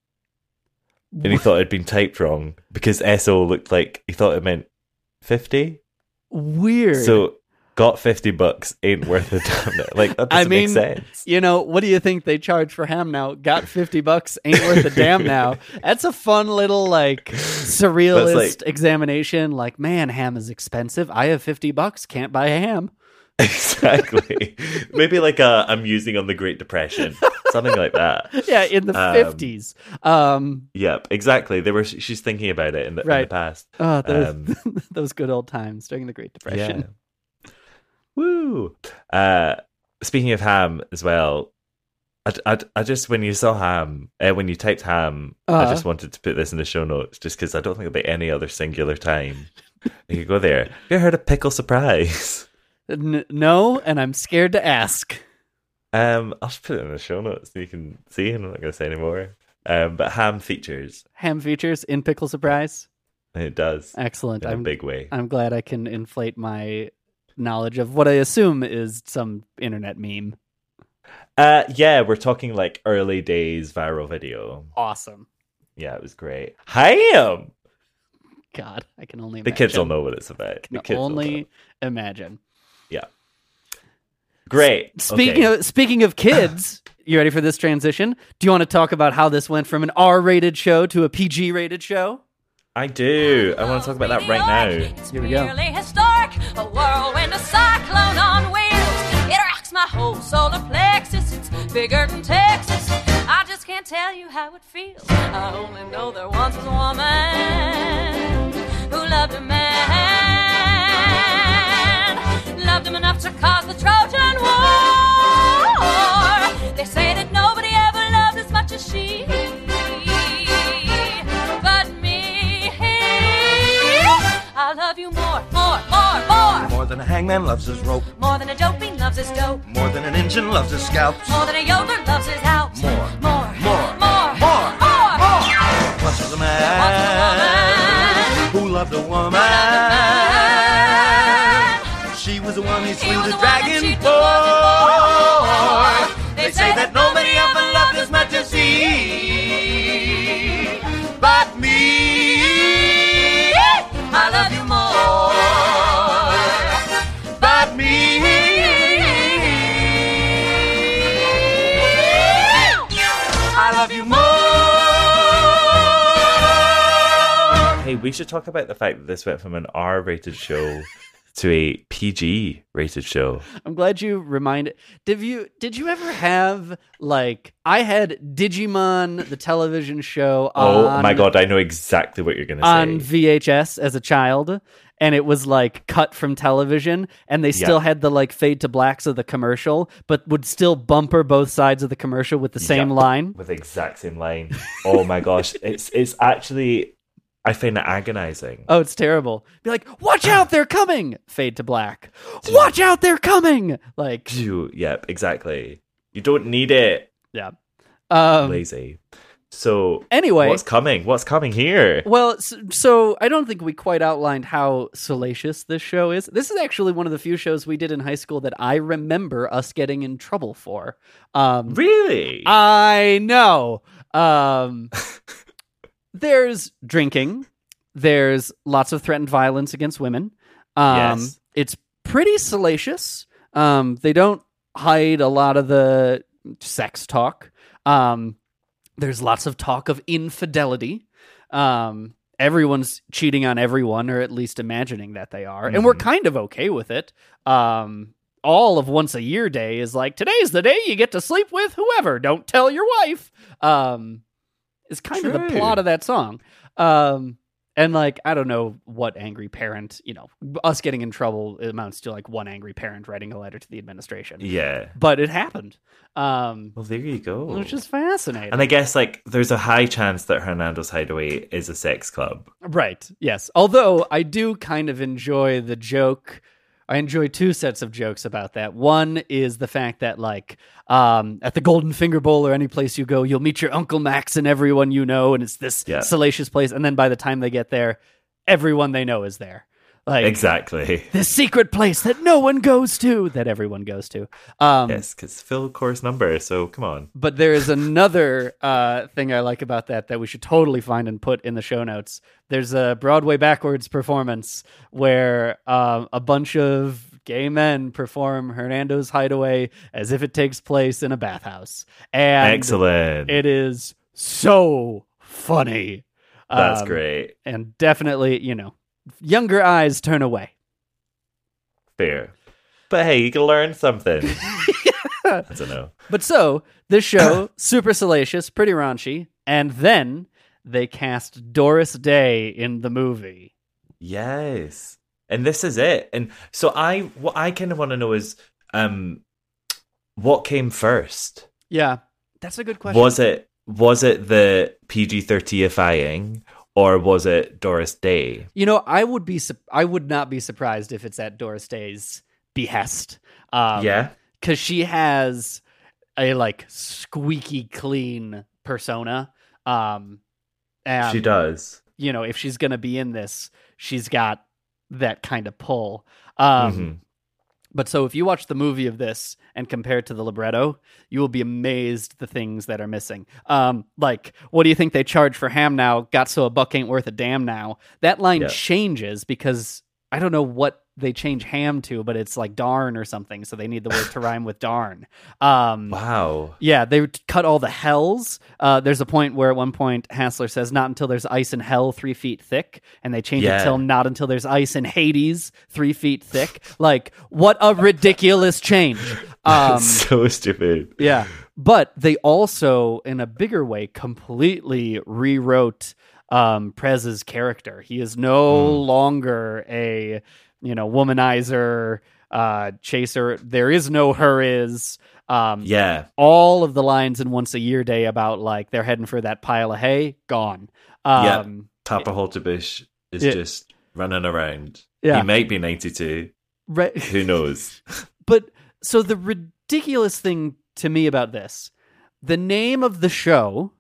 and he thought it'd been typed wrong because S O looked like he thought it meant fifty. Weird. So got fifty bucks ain't worth a damn. Like that I doesn't mean, make sense. you know, what do you think they charge for ham now? Got fifty bucks, ain't worth a damn now. That's a fun little, like, surrealist That's like- examination. Like, man, ham is expensive. I have fifty bucks, can't buy a ham. Exactly. Maybe like a I'm using on the Great Depression, something like that. Yeah, in the Um, fifties. Um, Yep, exactly. They were. She's thinking about it in the, in Right. the past. oh, those, Um, those good old times during the Great Depression. Yeah. Woo. Uh, speaking of ham as well, I, I, I just when you saw ham, uh, when you typed ham, Uh-huh. I just wanted to put this in the show notes just because I don't think there'll be any other singular time you could go there. Have you ever heard of pickle surprise? N- no, and I'm scared to ask. Um, I'll just put it in the show notes so you can see. I'm not going to say anymore. Um, but ham features. Ham features in Pickle Surprise. It does. Excellent. In a I'm big way. I'm glad I can inflate my knowledge of what I assume is some internet meme. Uh, yeah, we're talking like early days viral video. Awesome. Yeah, it was great. Ham. God, I can only The imagine. kids will know what it's about. Can The kids will only know. imagine. Yeah. Great. Speaking Okay. of speaking of kids, you ready for this transition? Do you want to talk about how this went from an R-rated show to a P G-rated show? I do. I want to talk about that right now. Here we go. Nearly historic, a whirlwind, a cyclone on wheels. It rocks my whole solar plexus. It's bigger than Texas. I just can't tell you how it feels. I only know there once was a woman who loved a man, loved him enough to cause the Trojan War. They say that nobody ever loved as much as she. But me, I love you more, more, more, more. More than a hangman loves his rope. More than a dopey loves his dope. More than an engine loves his scalps. More than a yodeler loves his Alps. More, more, more, more, more, more, more. Once was a man who loved a woman. She was the one he slew the dragon for. They say that nobody ever loved as much as he. But me, I love you more. But me, I love you more. Hey, we should talk about the fact that this went from an R-rated show to a P G-rated show. I'm glad you reminded. Did you did you ever have like I had Digimon the television show Oh on, my god, I know exactly what you're going to on say. V H S as a child, and it was like cut from television, and they still Yeah. had the like fade to blacks of the commercial, but would still bumper both sides of the commercial with the same Yep, line. with the exact same line. Oh my gosh, it's it's actually. I find it agonizing. Oh, it's terrible. Be like, watch out, they're coming. Fade to black. Watch out, they're coming. Like, yep, exactly. You don't need it. Yeah. Um, Lazy. So anyway, what's coming? What's coming here? Well, so, so I don't think we quite outlined how salacious this show is. This is actually one of the few shows we did in high school that I remember us getting in trouble for. Um, really? I know. Um, there's drinking. There's lots of threatened violence against women. Um, Yes. It's pretty salacious. Um, they don't hide a lot of the sex talk. Um, There's lots of talk of infidelity. Um, everyone's cheating on everyone, or at least imagining that they are. Mm-hmm. And we're kind of okay with it. Um, all of Once a Year Day is like, today's the day you get to sleep with whoever. Don't tell your wife. Um, is kind True. of the plot of that song. Um, and like, I don't know what angry parent, you know, us getting in trouble amounts to like one angry parent writing a letter to the administration. Yeah. But it happened. Um, well, there you go. Which is fascinating. And I guess like there's a high chance that Hernando's Hideaway is a sex club. Right. Yes. Although I do kind of enjoy the joke. I enjoy two sets of jokes about that. One is the fact that, like, um, at the Golden Finger Bowl or any place you go, you'll meet your Uncle Max and everyone you know, and it's this yeah. salacious place. And then by the time they get there, everyone they know is there. Like, exactly. This secret place that no one goes to, that everyone goes to. Um, yes, because Phil course number, so come on. But there is another uh, thing I like about that that we should totally find and put in the show notes. There's a Broadway Backwards performance where um, a bunch of gay men perform Hernando's Hideaway as if it takes place in a bathhouse. And excellent. It is so funny. That's um, great. And definitely, you know, younger eyes turn away. Fair. But hey, you can learn something. I don't know. But so, this show, super salacious, pretty raunchy, and then they cast Doris Day in the movie. Yes. And this is it. And so I what I kind of want to know is um what came first? Yeah. That's a good question. Was it was it the P G thirty-ifying? Or was it Doris Day? You know, I would be. I would not be surprised if it's at Doris Day's behest. Um, yeah, because she has a like squeaky clean persona. Um, and, she does. You know, if she's gonna be in this, she's got that kind of pull. Um, mm-hmm. But so if you watch the movie of this and compare it to the libretto, you will be amazed the things that are missing. Um, like, what do you think they charge for ham now? Got so a buck ain't worth a damn now. That line yeah. changes because I don't know what they change ham to, but it's like darn or something. So they need the word to rhyme with darn. Um, wow. Yeah, they cut all the hells. Uh, there's a point where at one point Hassler says, not until there's ice in hell three feet thick. And they change yeah. it till not until there's ice in Hades three feet thick. Like, what a ridiculous change. Um, so stupid. Yeah. But they also, in a bigger way, completely rewrote um, Prez's character. He is no mm. longer a... you know, womanizer, uh, chaser. There is no her is. Um, yeah. All of the lines in Once a Year Day about like they're heading for that pile of hay, gone. Um, yeah. Papa Holterbush is it, just running around. Yeah. He might be ninety-two. Right. Who knows? But so the ridiculous thing to me about this, the name of the show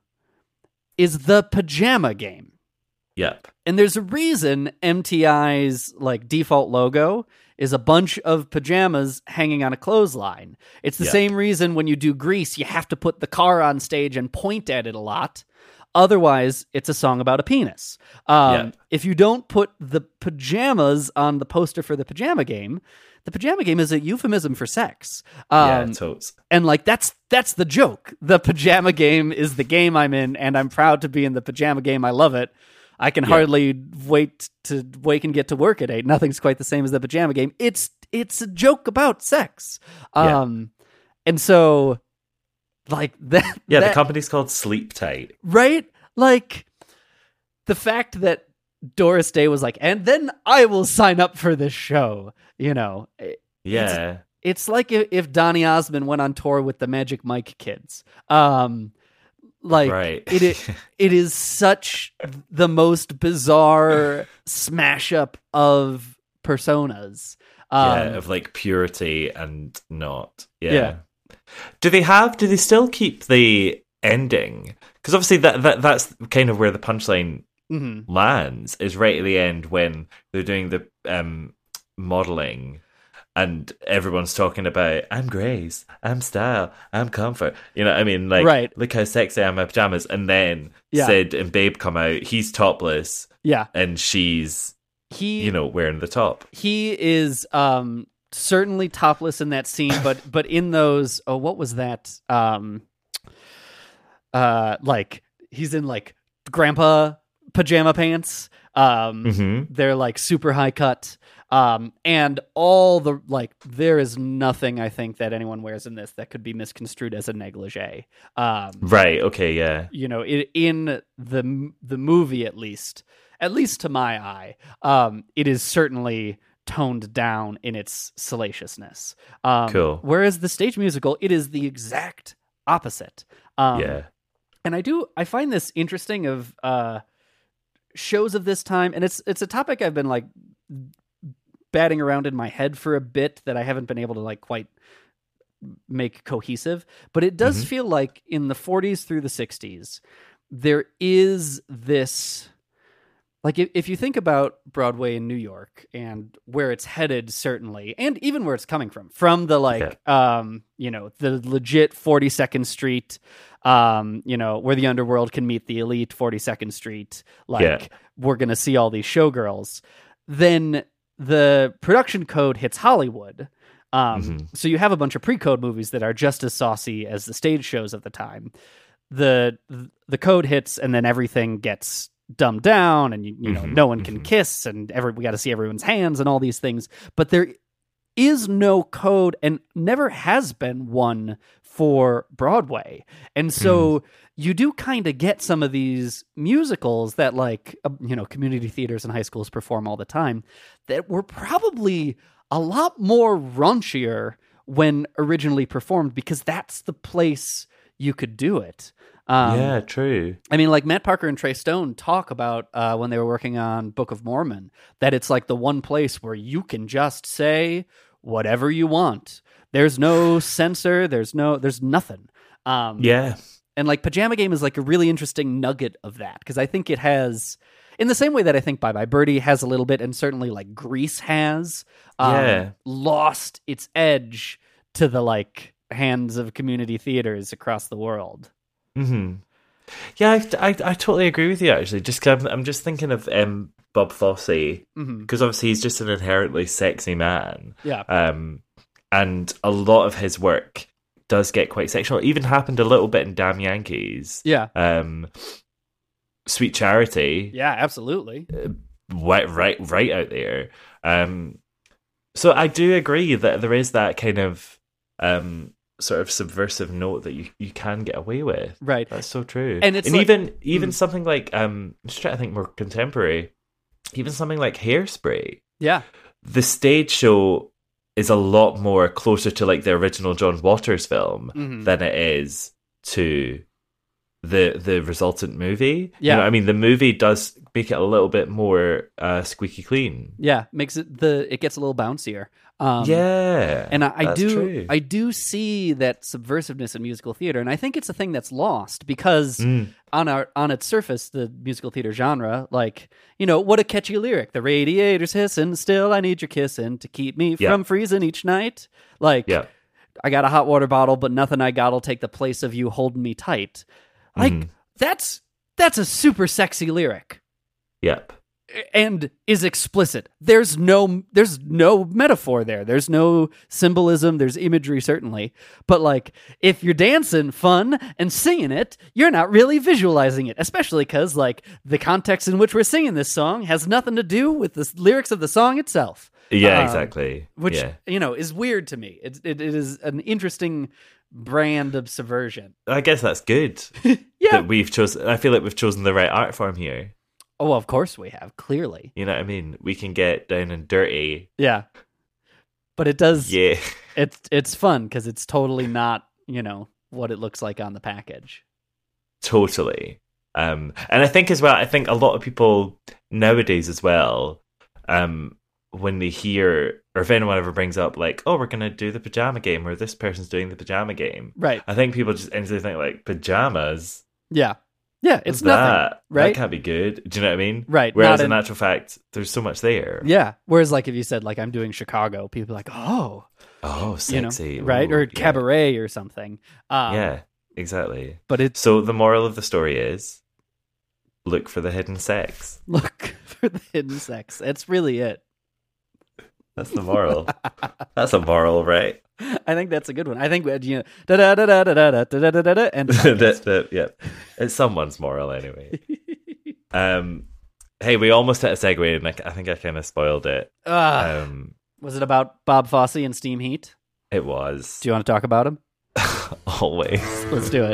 is The Pajama Game. Yep. And there's a reason M T I's like default logo is a bunch of pajamas hanging on a clothesline. It's the yep. same reason when you do Grease, you have to put the car on stage and point at it a lot. Otherwise, it's a song about a penis. Um, yep. If you don't put the pajamas on the poster for The Pajama Game, the pajama game is a euphemism for sex. Um, yeah, totes. And like, that's, that's the joke. The pajama game is the game I'm in, and I'm proud to be in the pajama game. I love it. I can yeah. hardly wait to wake and get to work at eight. Nothing's quite the same as the pajama game. It's it's a joke about sex. Um, yeah. And so, like, that... Yeah, that, the company's called Sleep Tight. Right? Like, the fact that Doris Day was like, and then I will sign up for this show, you know. Yeah. It's, it's like if, if Donny Osmond went on tour with the Magic Mike Kids. Um Like right. it, it, it is such the most bizarre smash up of personas. Um, yeah, of like purity and not. Yeah. Yeah. Do they have? Do they still keep the ending? Because obviously that, that that's kind of where the punchline mm-hmm. lands. Is right at the end when they're doing the um, modeling. And everyone's talking about, I'm grace, I'm style, I'm comfort. You know what I mean? Like, right. Look how sexy I am in my pajamas. And then yeah. Sid and Babe come out. He's topless. Yeah. And she's, he, you know, wearing the top. He is um, certainly topless in that scene, but but in those, oh, what was that? Um, uh, like, he's in, like, grandpa pajama pants. Um, mm-hmm. They're, like, super high cut. Um, and all the, like, there is nothing I think that anyone wears in this that could be misconstrued as a negligee. Um, right. Okay. Yeah. You know, it, in the, the movie, at least, at least to my eye, um, it is certainly toned down in its salaciousness. Um, cool. Whereas the stage musical, it is the exact opposite. Um, yeah. And I do, I find this interesting of, uh, shows of this time. And it's, it's a topic I've been like, batting around in my head for a bit that I haven't been able to like quite make cohesive, but it does mm-hmm. feel like in the forties through the sixties, there is this, like if, if you think about Broadway in New York and where it's headed, certainly, and even where it's coming from, from the like, yeah. um, you know, the legit forty-second Street, um, you know, where the underworld can meet the elite, forty-second Street, like yeah. we're going to see all these showgirls, then the production code hits Hollywood. Um, mm-hmm. So you have a bunch of pre-code movies that are just as saucy as the stage shows of the time. The the code hits, and then everything gets dumbed down, and you, you know mm-hmm. no one can mm-hmm. kiss, and every we got to see everyone's hands and all these things. But there is no code, and never has been one for Broadway, and so. Mm. You do kind of get some of these musicals that, like, uh, you know, community theaters and high schools perform all the time that were probably a lot more raunchier when originally performed, because that's the place you could do it. Um, yeah, true. I mean, like Matt Parker and Trey Stone talk about uh, when they were working on Book of Mormon, that it's like the one place where you can just say whatever you want. There's no censor. There's no, there's nothing. Um, yeah. And like Pajama Game is like a really interesting nugget of that, because I think it has, in the same way that I think Bye Bye Birdie has a little bit, and certainly like Grease has, um, yeah. lost its edge to the like hands of community theaters across the world. Mm-hmm. Yeah, I, I, I totally agree with you, actually. Just cause I'm, I'm just thinking of um, Bob Fosse, because mm-hmm. obviously he's just an inherently sexy man. Yeah. Um, and a lot of his work does get quite sexual. It even happened a little bit in Damn Yankees. Yeah. Um, Sweet Charity. Yeah, absolutely. Uh, right, right, right out there. Um, so I do agree that there is that kind of um, sort of subversive note that you, you can get away with. Right. That's so true. And it's and like, even even mm. something like um, I'm just trying to think more contemporary. Even something like Hairspray. Yeah. The stage show is a lot more closer to like the original John Waters film mm-hmm. than it is to the the resultant movie. Yeah. You know, I mean, the movie does make it a little bit more uh, squeaky clean. Yeah, makes it the it gets a little bouncier. Um, yeah, and I, I do true. I do see that subversiveness in musical theater, and I think it's a thing that's lost because mm. on our on its surface, the musical theater genre, like, you know, what a catchy lyric. The radiator's hissing, still I need your kissing to keep me yeah. from freezing each night. Like, yeah. I got a hot water bottle, but nothing I got'll take the place of you holding me tight. Like, mm. that's that's a super sexy lyric. Yep. And is explicit. There's no there's no metaphor there. There's no symbolism. There's imagery, certainly. But like, if you're dancing fun and singing it, you're not really visualizing it, especially because like the context in which we're singing this song has nothing to do with the lyrics of the song itself. Yeah, um, exactly. Which, yeah. you know, is weird to me. It, it, it is an interesting brand of subversion. I guess that's good. yeah. That we've chosen. I feel like we've chosen the right art form here. Oh, of course we have, clearly. You know what I mean? We can get down and dirty. Yeah. But it does... Yeah. It's it's fun, because it's totally not, you know, what it looks like on the package. totally. Um, and I think as well, I think a lot of people nowadays as well, um, when they hear, or if anyone ever brings up like, oh, we're going to do the pajama game, or this person's doing the pajama game. Right. I think people just instantly think like, pajamas? Yeah. Yeah, it's What's nothing, that? right? That can't be good. Do you know what I mean? Right. Whereas not in in- actual fact, there's so much there. Yeah. Whereas, like, if you said, like, I'm doing Chicago, people are like, oh. Oh, sexy. You know, right? Ooh, or yeah. cabaret or something. Um, Yeah, exactly. But it's... So the moral of the story is, look for the hidden sex. Look for the hidden sex. That's really it. That's the moral. That's a moral, right? I think that's a good one. I think, you know, da da da da da da da da da da and that, that, yeah, it's someone's moral anyway. um, hey, we almost hit a segue, and I, I think I kind of spoiled it. Uh, um, was it about Bob Fosse and Steam Heat? It was. Do you want to talk about him? Always. Let's do it.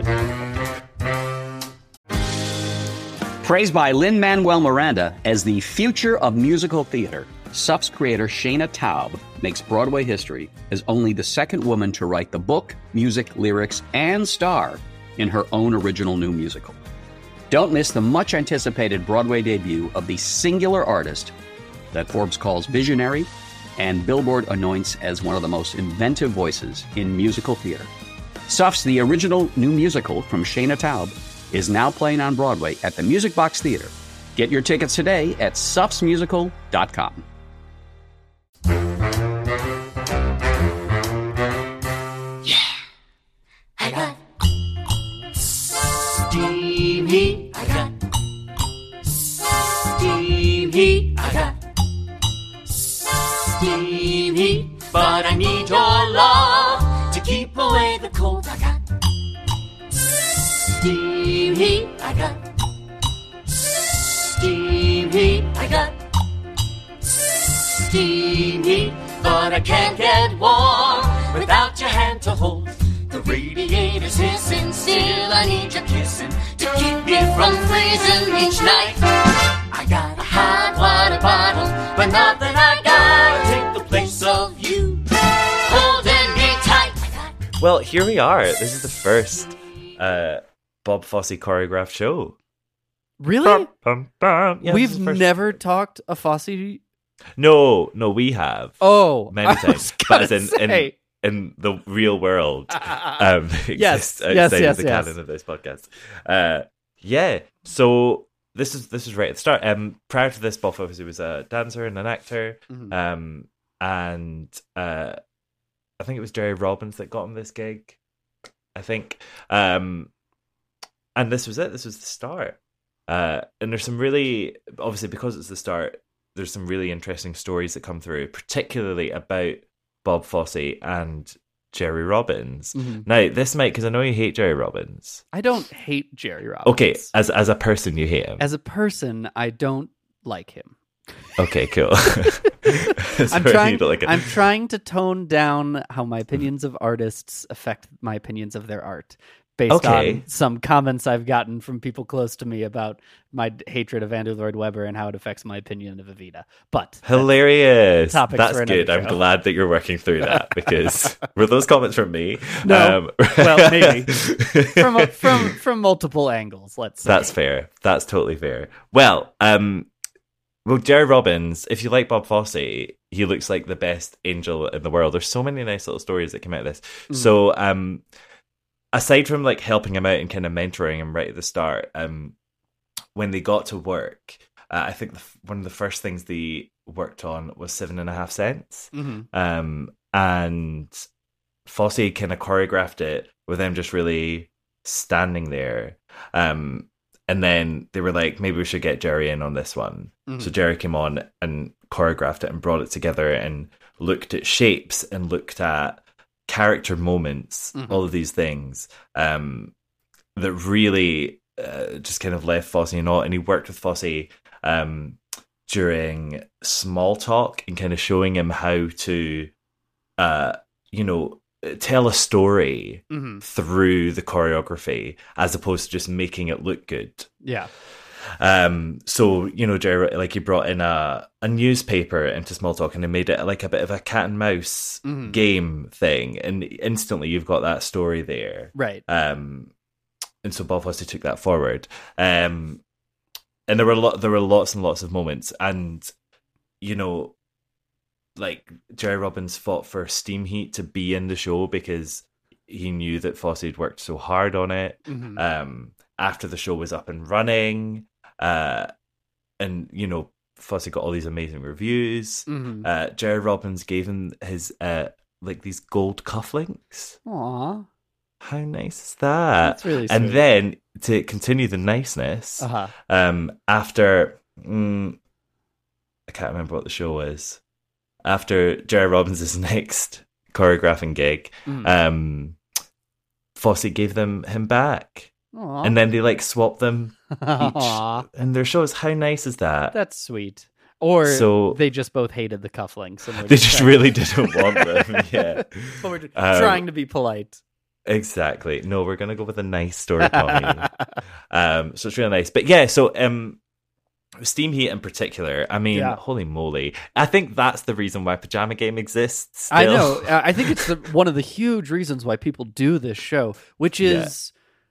Praised by Lin-Manuel Miranda as the future of musical theater, S U F's creator Shayna Taub makes Broadway history as only the second woman to write the book, music, lyrics, and star in her own original new musical. Don't miss the much-anticipated Broadway debut of the singular artist that Forbes calls visionary and Billboard anoints as one of the most inventive voices in musical theater. S U F's The Original New Musical from Shayna Taub is now playing on Broadway at the Music Box Theater. Get your tickets today at suffs musical dot com. I got steam heat. I got steam heat. I got steam heat. But I need your love to keep away the cold. I got steam heat. I got steam heat. I got steam heat. But I can't get warm without your hand to hold. The radiator's hissing, still I need your kissing to keep me from freezing each night. I got a hot water bottle, but nothing I got take the place of you holding me tight. Well, here we are. This is the first uh, Bob Fosse choreographed show. Really? Bum, bum, bum. Yeah, this We've is the first- never talked a Fosse. No, no, we have. Oh, many I was times. gonna But as in, in say. in the real world, um, Yes, exists yes, outside yes, of the yes. canon of this podcast. Uh, yeah. So this is this is right at the start. Um, prior to this, Bob Fosse was a dancer and an actor. Mhm. Um, and uh, I think it was Jerry Robbins that got him this gig. I think. Um, and this was it. This was the start. Uh, and there's some really, obviously, because it's the start, there's some really interesting stories that come through, particularly about Bob Fosse and Jerry Robbins. Mhm. Now, this might, because I know you hate Jerry Robbins. I don't hate Jerry Robbins. Okay, as as a person, you hate him. As a person, I don't like him. Okay, cool. I'm Sorry, trying. you don't like it. I'm trying to tone down how my opinions of artists affect my opinions of their art, based Okay. on some comments I've gotten from people close to me about my d- hatred of Andrew Lloyd Webber and how it affects my opinion of Evita. But Hilarious. Topics That's for another good. I'm show. glad that you're working through that, because were those comments from me? No. Um, Well, maybe from a- from from multiple angles. Let's say. That's fair. That's totally fair. Well, um, well, Jerry Robbins, if you like Bob Fosse, he looks like the best angel in the world. There's so many nice little stories that come out of this. Mm. So, um, aside from like helping him out and kind of mentoring him right at the start, um, when they got to work, uh, I think the, f- one of the first things they worked on was Seven and a Half Cents. Mhm. Um, and Fosse kind of choreographed it with them just really standing there. Um, and then they were like, maybe we should get Jerry in on this one. Mhm. So Jerry came on and choreographed it and brought it together and looked at shapes and looked at character moments, Mhm. all of these things um, that really uh, just kind of left Fosse in awe. And he worked with Fosse um, during Small Talk and kind of showing him how to, uh, you know, tell a story Mhm. through the choreography as opposed to just making it look good. Yeah. Um, so, you know, Jerry, like he brought in a, a newspaper into Small Talk and he made it like a bit of a cat and mouse Mhm. game thing. And instantly you've got that story there. Right. Um, and so Bob Fosse took that forward. Um, and there were lo- there were lots and lots of moments, and you know, like Jerry Robbins fought for Steam Heat to be in the show because he knew that Fosse had worked so hard on it. Mhm. Um, after the show was up and running, uh, and you know, Fosse got all these amazing reviews. Mhm. Uh, Jerry Robbins gave him his uh, like these gold cufflinks. Aw. How nice is that? That's really And sweet. then to continue the niceness, Uh-huh. um, after mm, I can't remember what the show was. After Jerry Robbins' next choreographing gig, Mm. um, Fosse gave them him back, Aw. and then they like swapped them Aw. each in their shows. How nice is that? That's sweet. Or So- they just both hated the cufflinks. And were They just trying- really didn't want them. Yeah, But we're just Um, trying to be polite. Exactly. No, we're gonna go with a nice story, Tommy. um, so it's really nice. But yeah, so um, Steam Heat in particular. I mean, Yeah. holy moly! I think that's the reason why Pajama Game exists. Still. I know. Uh, I think it's the, one of the huge reasons why people do this show, which is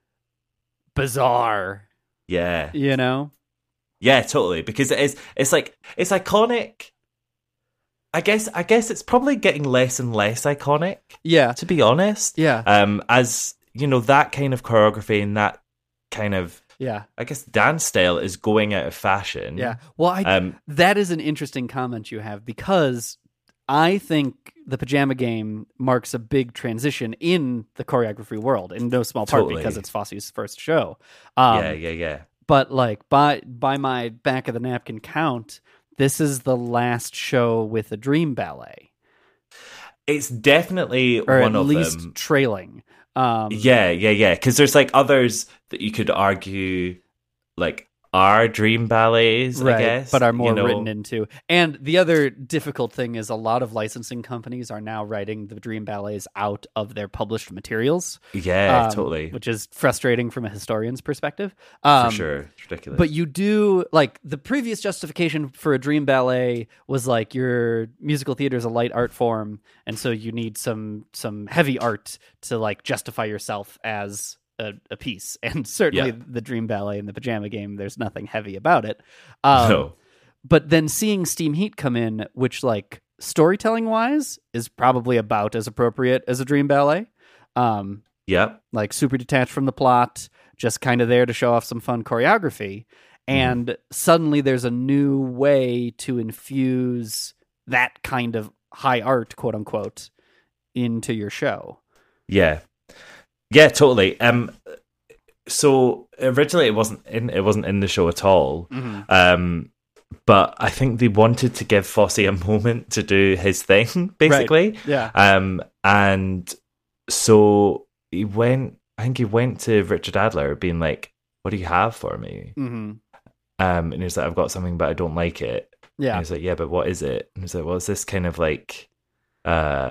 bizarre. Yeah. You know? Yeah, totally. Because it is. It's like it's iconic. I guess. I guess it's probably getting less and less iconic. Yeah. To be honest. Yeah. Um, as you know, that kind of choreography and that kind of Yeah. I guess dance style is going out of fashion. Yeah. Well, I, Um, that is an interesting comment you have because I think the Pajama Game marks a big transition in the choreography world, in no small part Totally. because it's Fosse's first show. Um, yeah, yeah, yeah. But like by by my back of the napkin count, this is the last show with a dream ballet, It's definitely or one at of least them. trailing. Um, Yeah, yeah, yeah. Because there's like others that you could argue, like are dream ballets, right, I guess, but are more you know? written into. And the other difficult thing is a lot of licensing companies are now writing the dream ballets out of their published materials. Yeah, um, totally. Which is frustrating from a historian's perspective. Um, For sure, it's ridiculous. But you do, like, the previous justification for a dream ballet was like your musical theater is a light art form, and so you need some some heavy art to like justify yourself as a, a piece. And certainly Yeah. the dream ballet and the Pajama Game, there's nothing heavy about it. Um, No. But then seeing Steam Heat come in, which like storytelling wise is probably about as appropriate as a dream ballet. Um, Yep. like super detached from the plot, just kind of there to show off some fun choreography. And suddenly there's a new way to infuse that kind of high art, quote unquote, into your show. Yeah, yeah, totally. Um, so originally it wasn't in it wasn't in the show at all. Mhm. Um, but I think they wanted to give Fosse a moment to do his thing, basically. Right. Yeah. Um, and so he went. I think he went to Richard Adler, being like, "What do you have for me?" Mm-hmm. Um, and he's like, "I've got something, but I don't like it." Yeah. And he's like, "Yeah, but what is it?" And he's like, "Well, it's this kind of like, uh,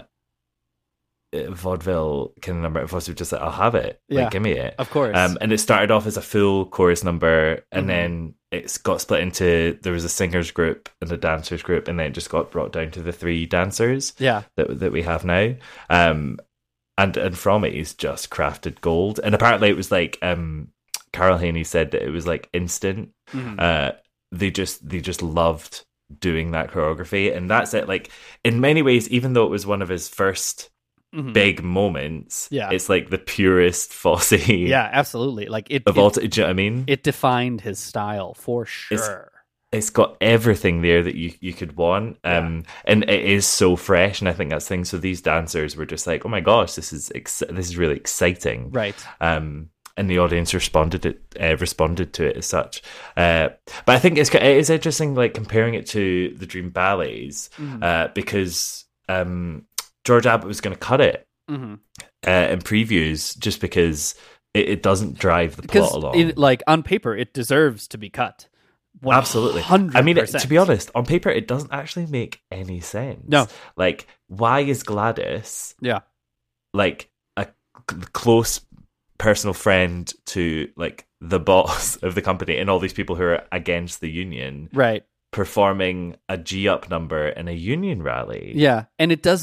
vaudeville kind of number." And Fosse was just like, "I'll have it. Yeah. Like, give me it." Of course. Um, and it started off as a full chorus number, and Mhm. then it's got split into there was a singers group and a dancers group, and then it just got brought down to the three dancers. Yeah. That that we have now. Um, and and from it, he's just crafted gold. And apparently, it was like um, Carol Haney said that it was like instant. Mhm. Uh, they just they just loved doing that choreography, and that's it. Like in many ways, even though it was one of his first Mhm. big moments, Yeah. it's like the purest Fosse. Yeah, absolutely. Like it, Of it, all, t- do you know what I mean? it defined his style for sure. It's- It's got everything there that you, you could want, um, and it is so fresh. And I think that's the thing. So these dancers were just like, "Oh my gosh, this is ex- this is really exciting," Right. Um, and the audience responded it uh, responded to it as such. Uh, but I think it's it is interesting, like comparing it to the Dream Ballets, Mhm. uh, because um, George Abbott was going to cut it Mhm. uh, in previews just because it, it doesn't drive the Because plot along. it, like on paper, it deserves to be cut. Absolutely. one hundred percent. I mean, it- to be honest, on paper, it doesn't actually make any sense. No. Like, why is Gladys, Yeah. like, a c- close personal friend to, like, the boss of the company and all these people who are against the union, Right. performing a G-Up number in a union rally? Yeah, and it doesn't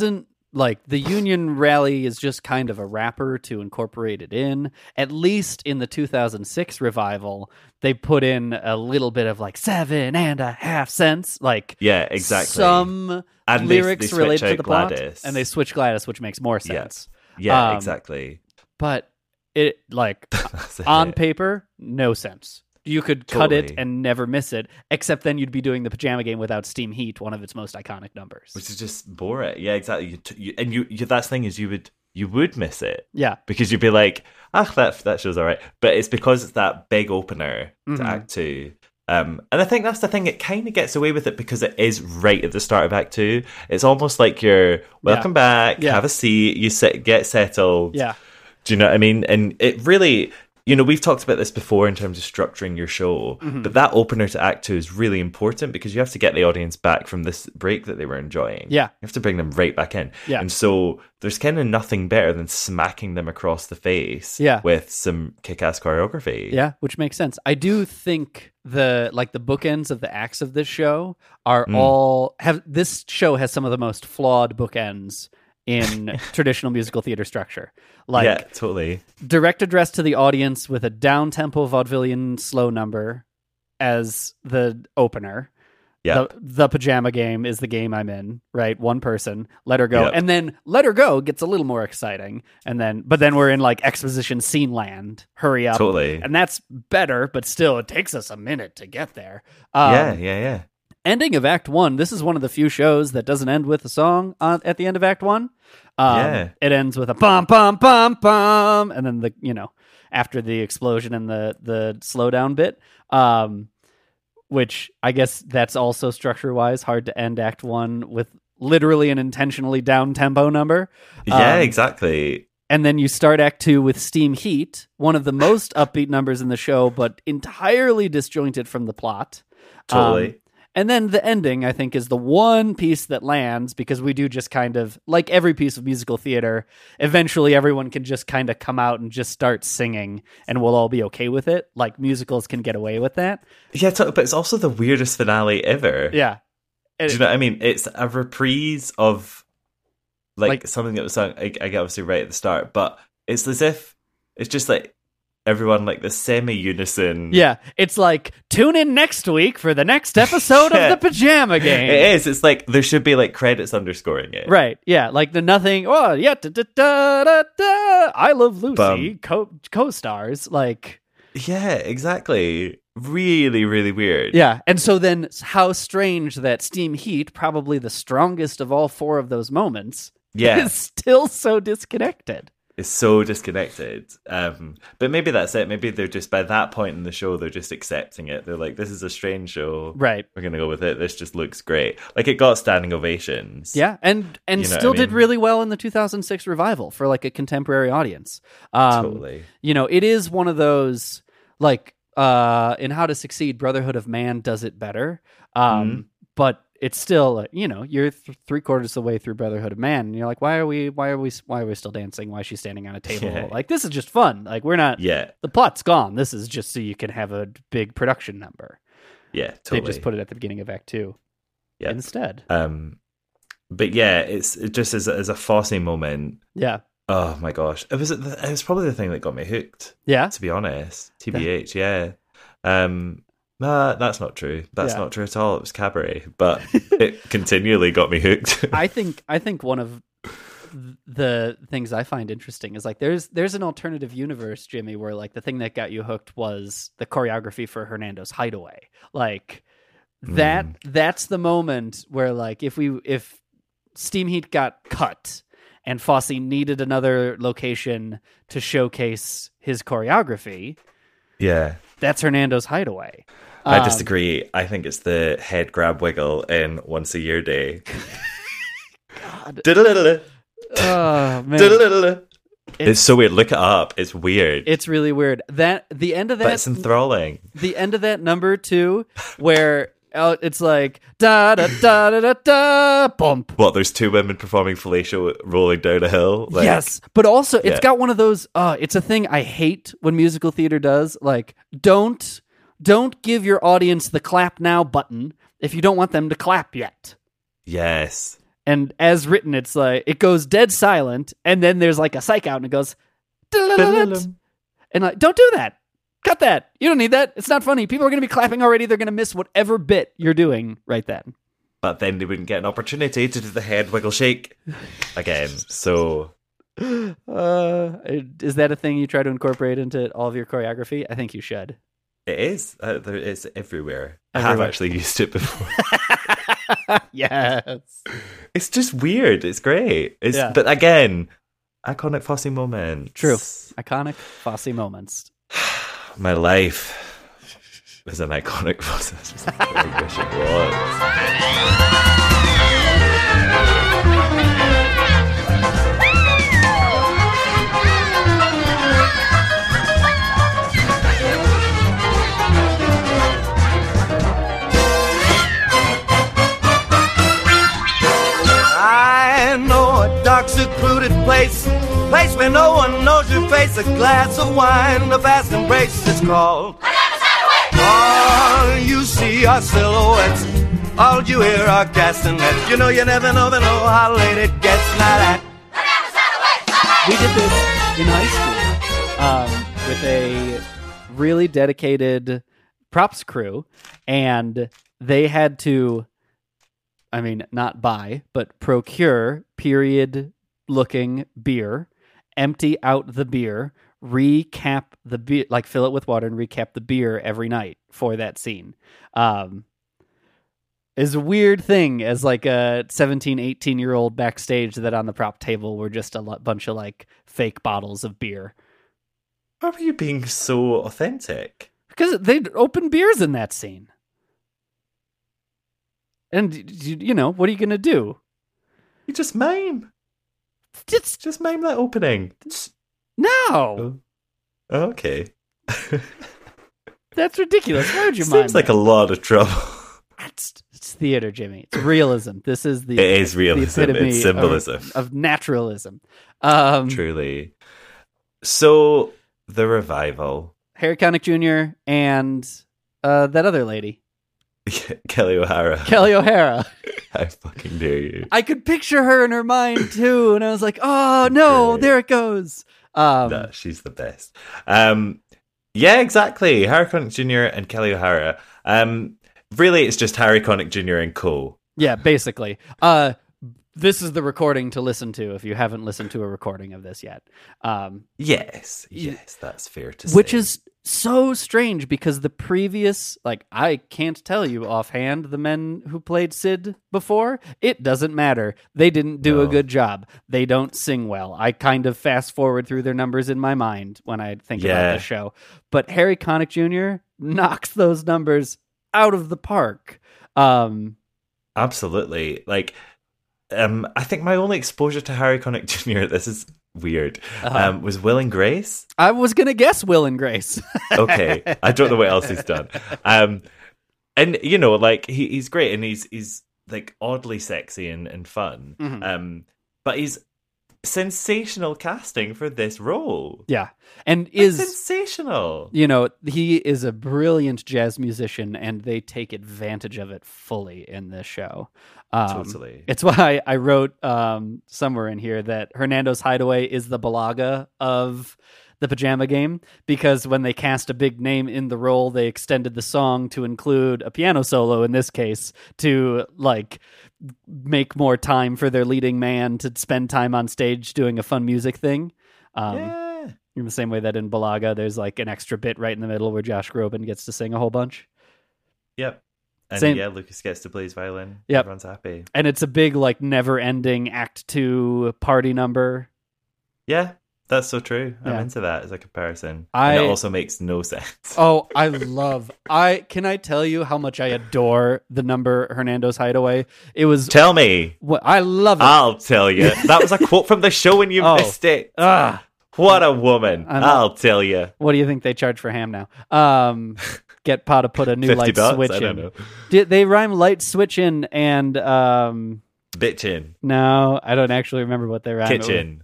like the Union Rally is just kind of a wrapper to incorporate it in. At least in the two thousand six revival, they put in a little bit of like seven and a half cents, like yeah, exactly. Some and they, lyrics they related to the Gladys. plot, and they switch Gladys, which makes more sense. Yeah, yeah um, exactly. But it like on paper, no sense. You could cut Totally. it and never miss it, except then you'd be doing the Pajama Game without Steam Heat, one of its most iconic numbers. Which is just bore it. Yeah, exactly. You, t- you, and you, you, that's the thing is you would you would miss it. Yeah. Because you'd be like, ah, that that show's all right. But it's because it's that big opener Mhm. to Act Two. Um, and I think that's the thing. It kind of gets away with it because it is right at the start of Act Two. It's almost like you're welcome Yeah. back, Yeah. have a seat, you sit, get settled. Yeah. Do you know what I mean? And it really, you know, we've talked about this before in terms of structuring your show, Mhm. but that opener to Act Two is really important because you have to get the audience back from this break that they were enjoying. Yeah. You have to bring them right back in. Yeah. And so there's kind of nothing better than smacking them across the face Yeah. with some kick-ass choreography. Yeah, which makes sense. I do think the like the bookends of the acts of this show are Mm. all have this show has some of the most flawed bookends in traditional musical theater structure. Like yeah, totally. direct address to the audience with a down-tempo vaudevillian slow number as the opener. Yep. The, the Pajama Game is the game I'm in, right? One person, Let Her Go. Yep. And then Let Her Go gets a little more exciting. And then, but then we're in like exposition scene land. Hurry up. Totally. And that's better, but still, it takes us a minute to get there. Um, yeah, yeah, yeah. Ending of Act One. This is one of the few shows that doesn't end with a song uh, at the end of Act One. Um, Yeah. It ends with a bum, bum, bum, bum. And then the, you know, after the explosion and the, the slowdown bit. Um, which I guess that's also structure-wise hard to end Act One with literally an intentionally down-tempo number. Yeah, Um, exactly. And then you start Act Two with Steam Heat, one of the most upbeat numbers in the show, but entirely disjointed from the plot. Totally. Um, and then the ending, I think, is the one piece that lands because we do just kind of, like every piece of musical theater, eventually everyone can just kind of come out and just start singing and we'll all be okay with it. Like musicals can get away with that. Yeah, t- but it's also the weirdest finale ever. Yeah. Do you know what I mean? It's a reprise of like, Like- something that was sung, I, I get obviously right at the start, but it's as if it's just like everyone like the semi-unison. Yeah, it's like, tune in next week for the next episode Yeah. of the Pajama Game. It is. It's like there should be like credits underscoring it. Right, yeah, like the nothing, oh, yeah, da, da, da, da, da, I Love Lucy, Bum. co- co-stars, like... Yeah, exactly. Really, really weird. Yeah, and so then how strange that Steam Heat, probably the strongest of all four of those moments, Yeah. is still so disconnected. It's so disconnected. Um, but maybe that's it. Maybe they're just, by that point in the show, they're just accepting it. They're like, this is a strange show. Right. We're going to go with it. This just looks great. Like, it got standing ovations. Yeah, and and You know what still I did mean? really well in the two thousand six revival for like a contemporary audience. Um, Totally. You know, it is one of those like uh, in How to Succeed, Brotherhood of Man does it better, um, Mhm. but it's still uh, you know you're th- three quarters of the way through Brotherhood of Man, and you're like, why are we why are we why are we still dancing? Why is she standing on a table? Yeah. Like this is just fun. Like we're not. Yeah. The plot's gone. This is just so you can have a big production number. Yeah, totally. They just put it at the beginning of Act Two. Yeah. Instead. Um, but yeah, it's it just as, as a Fosse moment. Yeah. Oh my gosh. It was, it was probably the thing that got me hooked. Yeah? To be honest. T B H, yeah. Um, nah, that's not true. That's Yeah. not true at all. It was Cabaret. But it continually got me hooked. I think I think one of the things I find interesting is like there's there's an alternative universe, Jimmy, where like the thing that got you hooked was the choreography for Hernando's Hideaway. Like that Mm. that's the moment where like if we if Steam Heat got cut and Fosse needed another location to showcase his choreography, Yeah. that's Hernando's Hideaway. I Um, disagree. I think it's the head grab wiggle in Once a Year Day. Diddle-diddle-diddle. Oh man. Diddle-diddle-diddle. It's, It's- so weird. Look it up. It's weird. It's really weird. That the end of that but it's enthralling. the end of that number too, where uh, it's like da da da da da da bump. What, there's two women performing fellatio rolling down a hill? Like, Yes, but also it's Yeah. got one of those. Uh, it's a thing I hate when musical theater does. Like, don't don't give your audience the clap now button if you don't want them to clap yet. Yes. And as written, it's like it goes dead silent, and then there's like a psych out, and it goes, and like, don't do that. Cut that. You don't need that. It's not funny. People are going to be clapping already. They're going to miss whatever bit you're doing right then. But then they wouldn't get an opportunity to do the head wiggle shake again. So, uh, is that a thing you try to incorporate into all of your choreography? I think you should. It is. Uh, there, it's everywhere. everywhere. I have actually used it before. Yes. It's just weird. It's great. It's Yeah. But again, iconic Fosse moments. True. Iconic Fosse moments. My life is an iconic process. I wish it was. I know a dark, secluded place, place where no one knows your face. A glass of wine, a fast embrace, it's called. All you see are silhouettes, all you hear are castanets. You know you never know, they know how late it gets. Now that We did this in high school um, with a really dedicated props crew, and they had to, I mean, not buy, but procure period-looking beer, empty out the beer, recap the beer, like fill it with water and recap the beer every night for that scene. Um, is a weird thing as like a seventeen, eighteen year old backstage that on the prop table were just a lot, bunch of like fake bottles of beer. Why were you being so authentic? Because they'd open beers in that scene. And, you, you know, what are you going to do? You just mime. Just, just mime that opening. No. Oh. Okay. That's ridiculous. Why would you Seems mime like that? a lot of trouble. It's, it's theater, Jimmy. It's realism. This is the It is realism. the epitome It's symbolism. Of, of naturalism. Um, Truly. So, the revival. Harry Connick Junior and uh, that other lady. Kelly O'Hara. Kelly O'Hara. How fucking dare you. I could picture her in her mind, too. And I was like, oh, no, there it goes. Um, No, she's the best. Um, yeah, exactly. Harry Connick Junior and Kelly O'Hara. Um, really, it's just Harry Connick Junior and co. Yeah, basically. Uh, this is the recording to listen to if you haven't listened to a recording of this yet. Um, yes, yes, that's fair to which say. is so strange because the previous, like, I can't tell you offhand the men who played Sid before. It doesn't matter. They didn't do No. a good job. They don't sing well. I kind of fast forward through their numbers in my mind when I think Yeah. about the show. But Harry Connick Junior knocks those numbers out of the park. Um, Absolutely. Like, um, I think my only exposure to Harry Connick Junior, this is weird, Uh-huh. um, was Will and Grace. I was going to guess Will and Grace. Okay. I don't know what else he's done. Um, and, you know, like, he, he's great and he's, he's like, oddly sexy and, and fun. Mhm. Um, but he's sensational casting for this role. Yeah. And Like, is sensational. You know, he is a brilliant jazz musician, and they take advantage of it fully in this show. Um, Totally. It's why I wrote um, somewhere in here that Hernando's Hideaway is the Balaga of the Pajama Game, because when they cast a big name in the role, they extended the song to include a piano solo in this case to, like, make more time for their leading man to spend time on stage doing a fun music thing. Um, Yeah. In the same way that in Balaga, there's like an extra bit right in the middle where Josh Groban gets to sing a whole bunch. Yep. And Same- yeah, Lucas gets to play his violin. Yep. Everyone's happy. And it's a big, like, never-ending Act Two party number. Yeah, that's so true. I'm Yeah. into that as a comparison. I- And it also makes no sense. Oh, I love. I can I tell you how much I adore the number Hernando's Hideaway. It was. Tell me. What I love it. I'll tell you. That was a quote from the show and you Oh. missed it. Ah. What a woman. I know. I'll tell you. What do you think they charge for ham now? Um, get Pa to put a new fifty light bucks? switch I don't in. know. Did they rhyme light switch in and um? Bitchin. No, I don't actually remember what they rhyme. it with. Kitchen.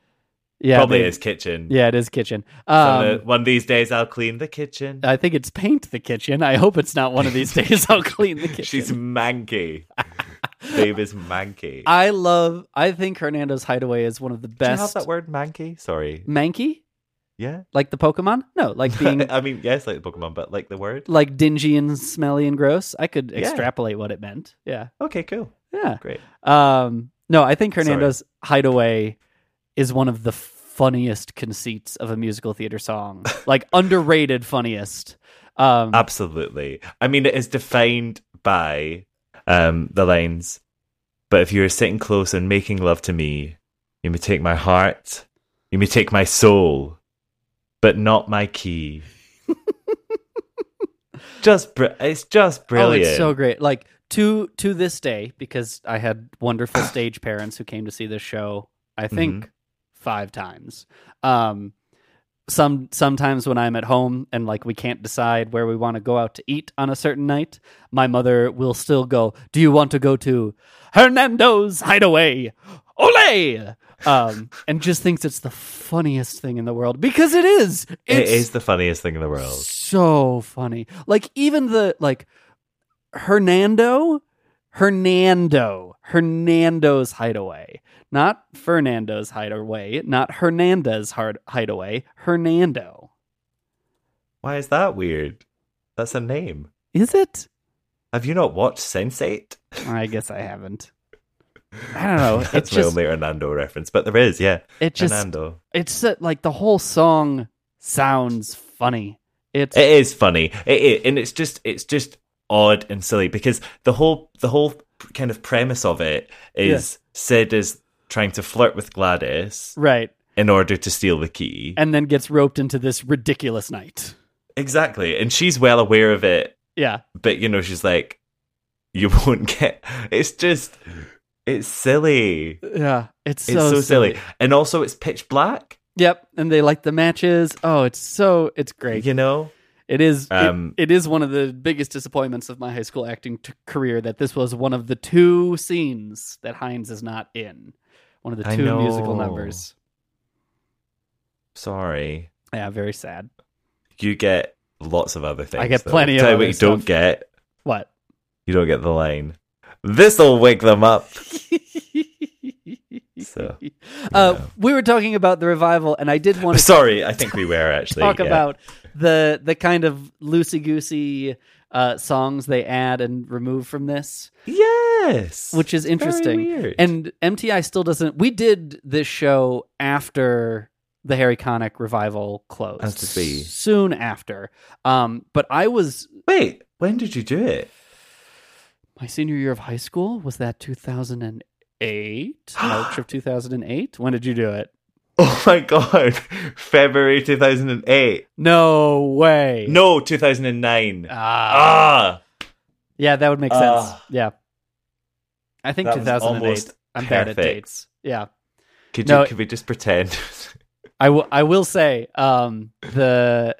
Yeah, Probably maybe. is kitchen. Yeah, it is kitchen. One Um, of the- one of these days I'll clean the kitchen. I think it's paint the kitchen. I hope it's not one of these days I'll clean the kitchen. She's manky. Babe is manky. I love. I think Hernando's Hideaway is one of the best. Do you have that word manky? Sorry. Manky? Yeah. Like the Pokemon? No, like being. I mean, yes, like the Pokemon, but like the word. Like dingy and smelly and gross. I could Yeah. extrapolate what it meant. Yeah. Okay, cool. Yeah. Great. Um. No, I think Hernando's Hideaway is one of the funniest conceits of a musical theater song. Like underrated funniest. Um, Absolutely. I mean, it is defined by um, the lines, but if you are sitting close and making love to me, you may take my heart, you may take my soul, but not my key. just br- It's just brilliant. Oh, it's so great. Like, to to this day, because I had wonderful stage parents who came to see this show, I think, Mhm. five times. Um, some sometimes when I'm at home and like we can't decide where we want to go out to eat on a certain night, my mother will still go, "Do you want to go to Hernando's Hideaway? Ole!" Um, and just thinks it's the funniest thing in the world because it is. it It's is the funniest thing in the world. so funny. Like even the like Hernando, Hernando, Hernando's Hideaway. Not Fernando's Hideaway, not Hernandez hard Hideaway, Hernando. Why is that weird? That's a name. Is it? Have you not watched Sense eight? I guess I haven't. I don't know. That's It's my just only Hernando reference, but there is, yeah. it just Hernando. it's uh, like the whole song sounds funny. It's It is funny, it, it, and it's just it's just odd and silly because the whole the whole kind of premise of it is Sid is trying to flirt with Gladys, right, in order to steal the key, and then gets roped into this ridiculous night. exactly, and she's well aware of it. Yeah, but you know, she's like, "You won't get." It's just, it's silly. Yeah, it's it's so, so silly. silly. and also it's pitch black. Yep, and they like the matches. Oh, it's so it's great. You know. It is. Um, it, it is one of the biggest disappointments of my high school acting t- career that this was one of the two scenes that Hines is not in. One of the I two know. musical numbers. Sorry. Yeah, very sad. You get lots of other things. I get though. plenty of Tell you other what you don't stuff. get. What? You don't get the line. This'll wake them up. So, uh, we were talking about the revival, and I did want to. Sorry, I think we were actually talk yeah. about the the kind of loosey goosey uh, songs they add and remove from this. Yes, which is interesting. Very weird. And M T I still doesn't. We did this show after the Harry Connick revival closed. As did we. Soon after. Um, but I was wait. When did you do it? My senior year of high school. Was that two thousand eight? March of two thousand eight. When did you do it? Oh my god, February two thousand eight. No way. No, two thousand nine. Ah. ah. Yeah, that would make Ah. sense. Yeah. I think That two was thousand eight. almost I'm bad at perfect. dates. Yeah. Could No, you? Could we just pretend? I, w- I will say um, the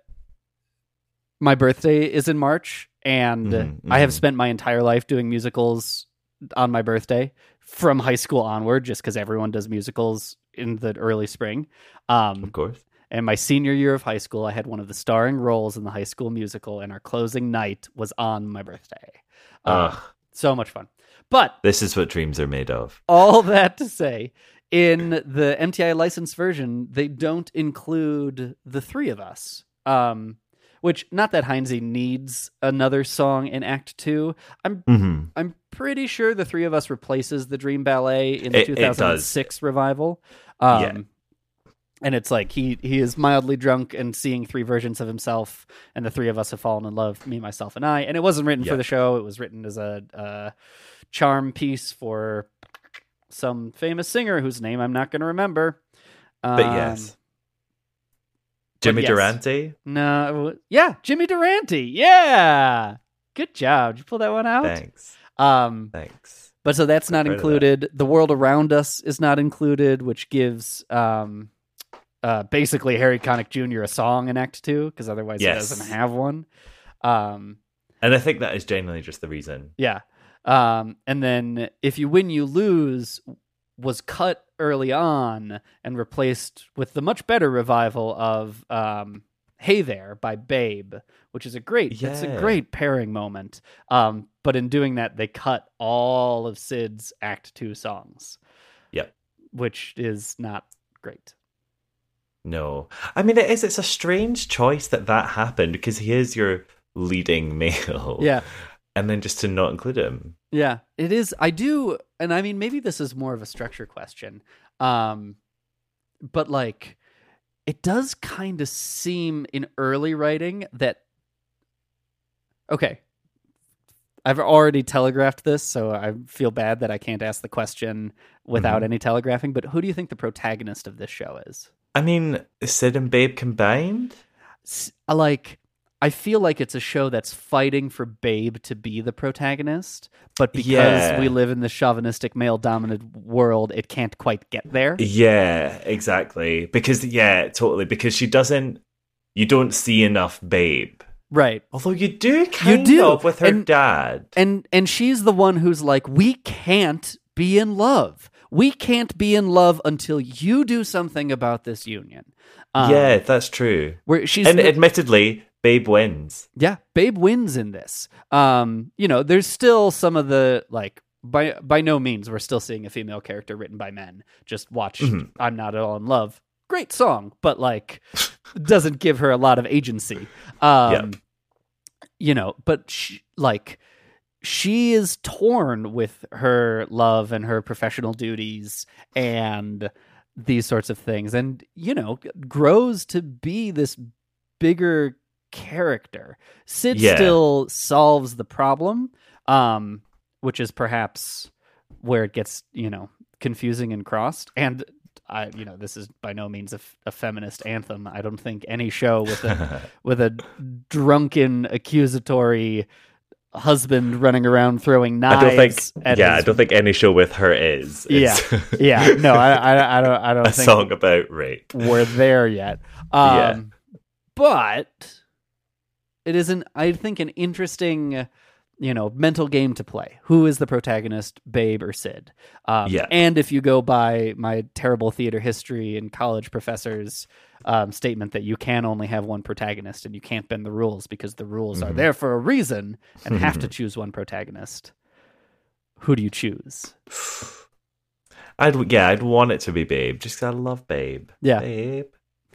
my birthday is in March, and Mhm, I have mhm. spent my entire life doing musicals on my birthday from high school onward, just because everyone does musicals in the early spring. Um, of course. And my senior year of high school, I had one of the starring roles in the high school musical, and our closing night was on my birthday. Uh, Ugh. so much fun. But This is what dreams are made of. all that to say, in the M T I licensed version, they don't include the three of us. Um, which, not that Heinze needs another song in Act Two. I'm Mhm. I'm pretty sure the three of us replaces the Dream Ballet in the It- it two thousand six revival. Um, Yeah. And it's like he he is mildly drunk and seeing three versions of himself, and the three of us have fallen in love, me, myself, and I. And it wasn't written Yeah. for the show; it was written as a uh, charm piece for some famous singer whose name I'm not going to remember. Um, But yes. Jimmy yes. Durante? No, yeah, Jimmy Durante. Yeah, good job. Did you pull that one out? Thanks. Um, Thanks. But so that's not heard of included. The World Around Us is not included, which gives um, uh, basically Harry Connick Junior a song in Act Two, because otherwise Yes. he doesn't have one. Um, And I think that is genuinely just the reason. yeah. Um, and then If You Win, You Lose was cut early on and replaced with the much better revival of um, Hey There by Babe, which is a great, it's a Yeah. great pairing moment. Um, but in doing that, they cut all of Sid's Act Two songs. Yep. Which is not great. No. I mean, it is. It's a strange choice that that happened because he is your leading male. Yeah. And then just to not include him. Yeah, it is. I do. And I mean, maybe this is more of a structure question. Um, but like, it does kind of seem in early writing that, okay, I've already telegraphed this, so I feel bad that I can't ask the question without Mhm. any telegraphing, but who do you think the protagonist of this show is? I mean, Sid and Babe combined? S- Like, I feel like it's a show that's fighting for Babe to be the protagonist, but because Yeah. we live in the chauvinistic male-dominated world, it can't quite get there. Yeah, exactly. Because, yeah, totally. Because she doesn't, you don't see enough Babe. Right. Although you do kind do. of with her And- dad. And and she's the one who's like, we can't be in love. We can't be in love until you do something about this union. Um, yeah, that's true. Where she's and the- admittedly, Babe wins. Yeah, Babe wins in this. Um, you know, there's still some of the like by by no means we're still seeing a female character written by men. Just watch Mhm. I'm Not at All in Love. Great song, but like doesn't give her a lot of agency. Um Yep. You know, but she, like she is torn with her love and her professional duties and these sorts of things, and you know, grows to be this bigger character. Sid Yeah. still solves the problem, um, which is perhaps where it gets, you know, confusing and crossed. And I, you know, this is by no means a, f- a feminist anthem. I don't think any show with a with a drunken, accusatory husband running around throwing knives. I don't think. at Yeah, his- I don't think any show with her is. Yeah, It's yeah. No, I, I, I don't. I don't a think song about rape. we're there yet. Um, Yeah. But it is an, I think, an interesting, you know, mental game to play. Who is the protagonist, Babe or Sid? Um, Yeah. And if you go by my terrible theater history and college professor's um, statement that you can only have one protagonist and you can't bend the rules because the rules are Mhm. there for a reason and have to choose one protagonist, who do you choose? I'd yeah, I'd want it to be Babe, just 'cause I love Babe. Yeah. Babe.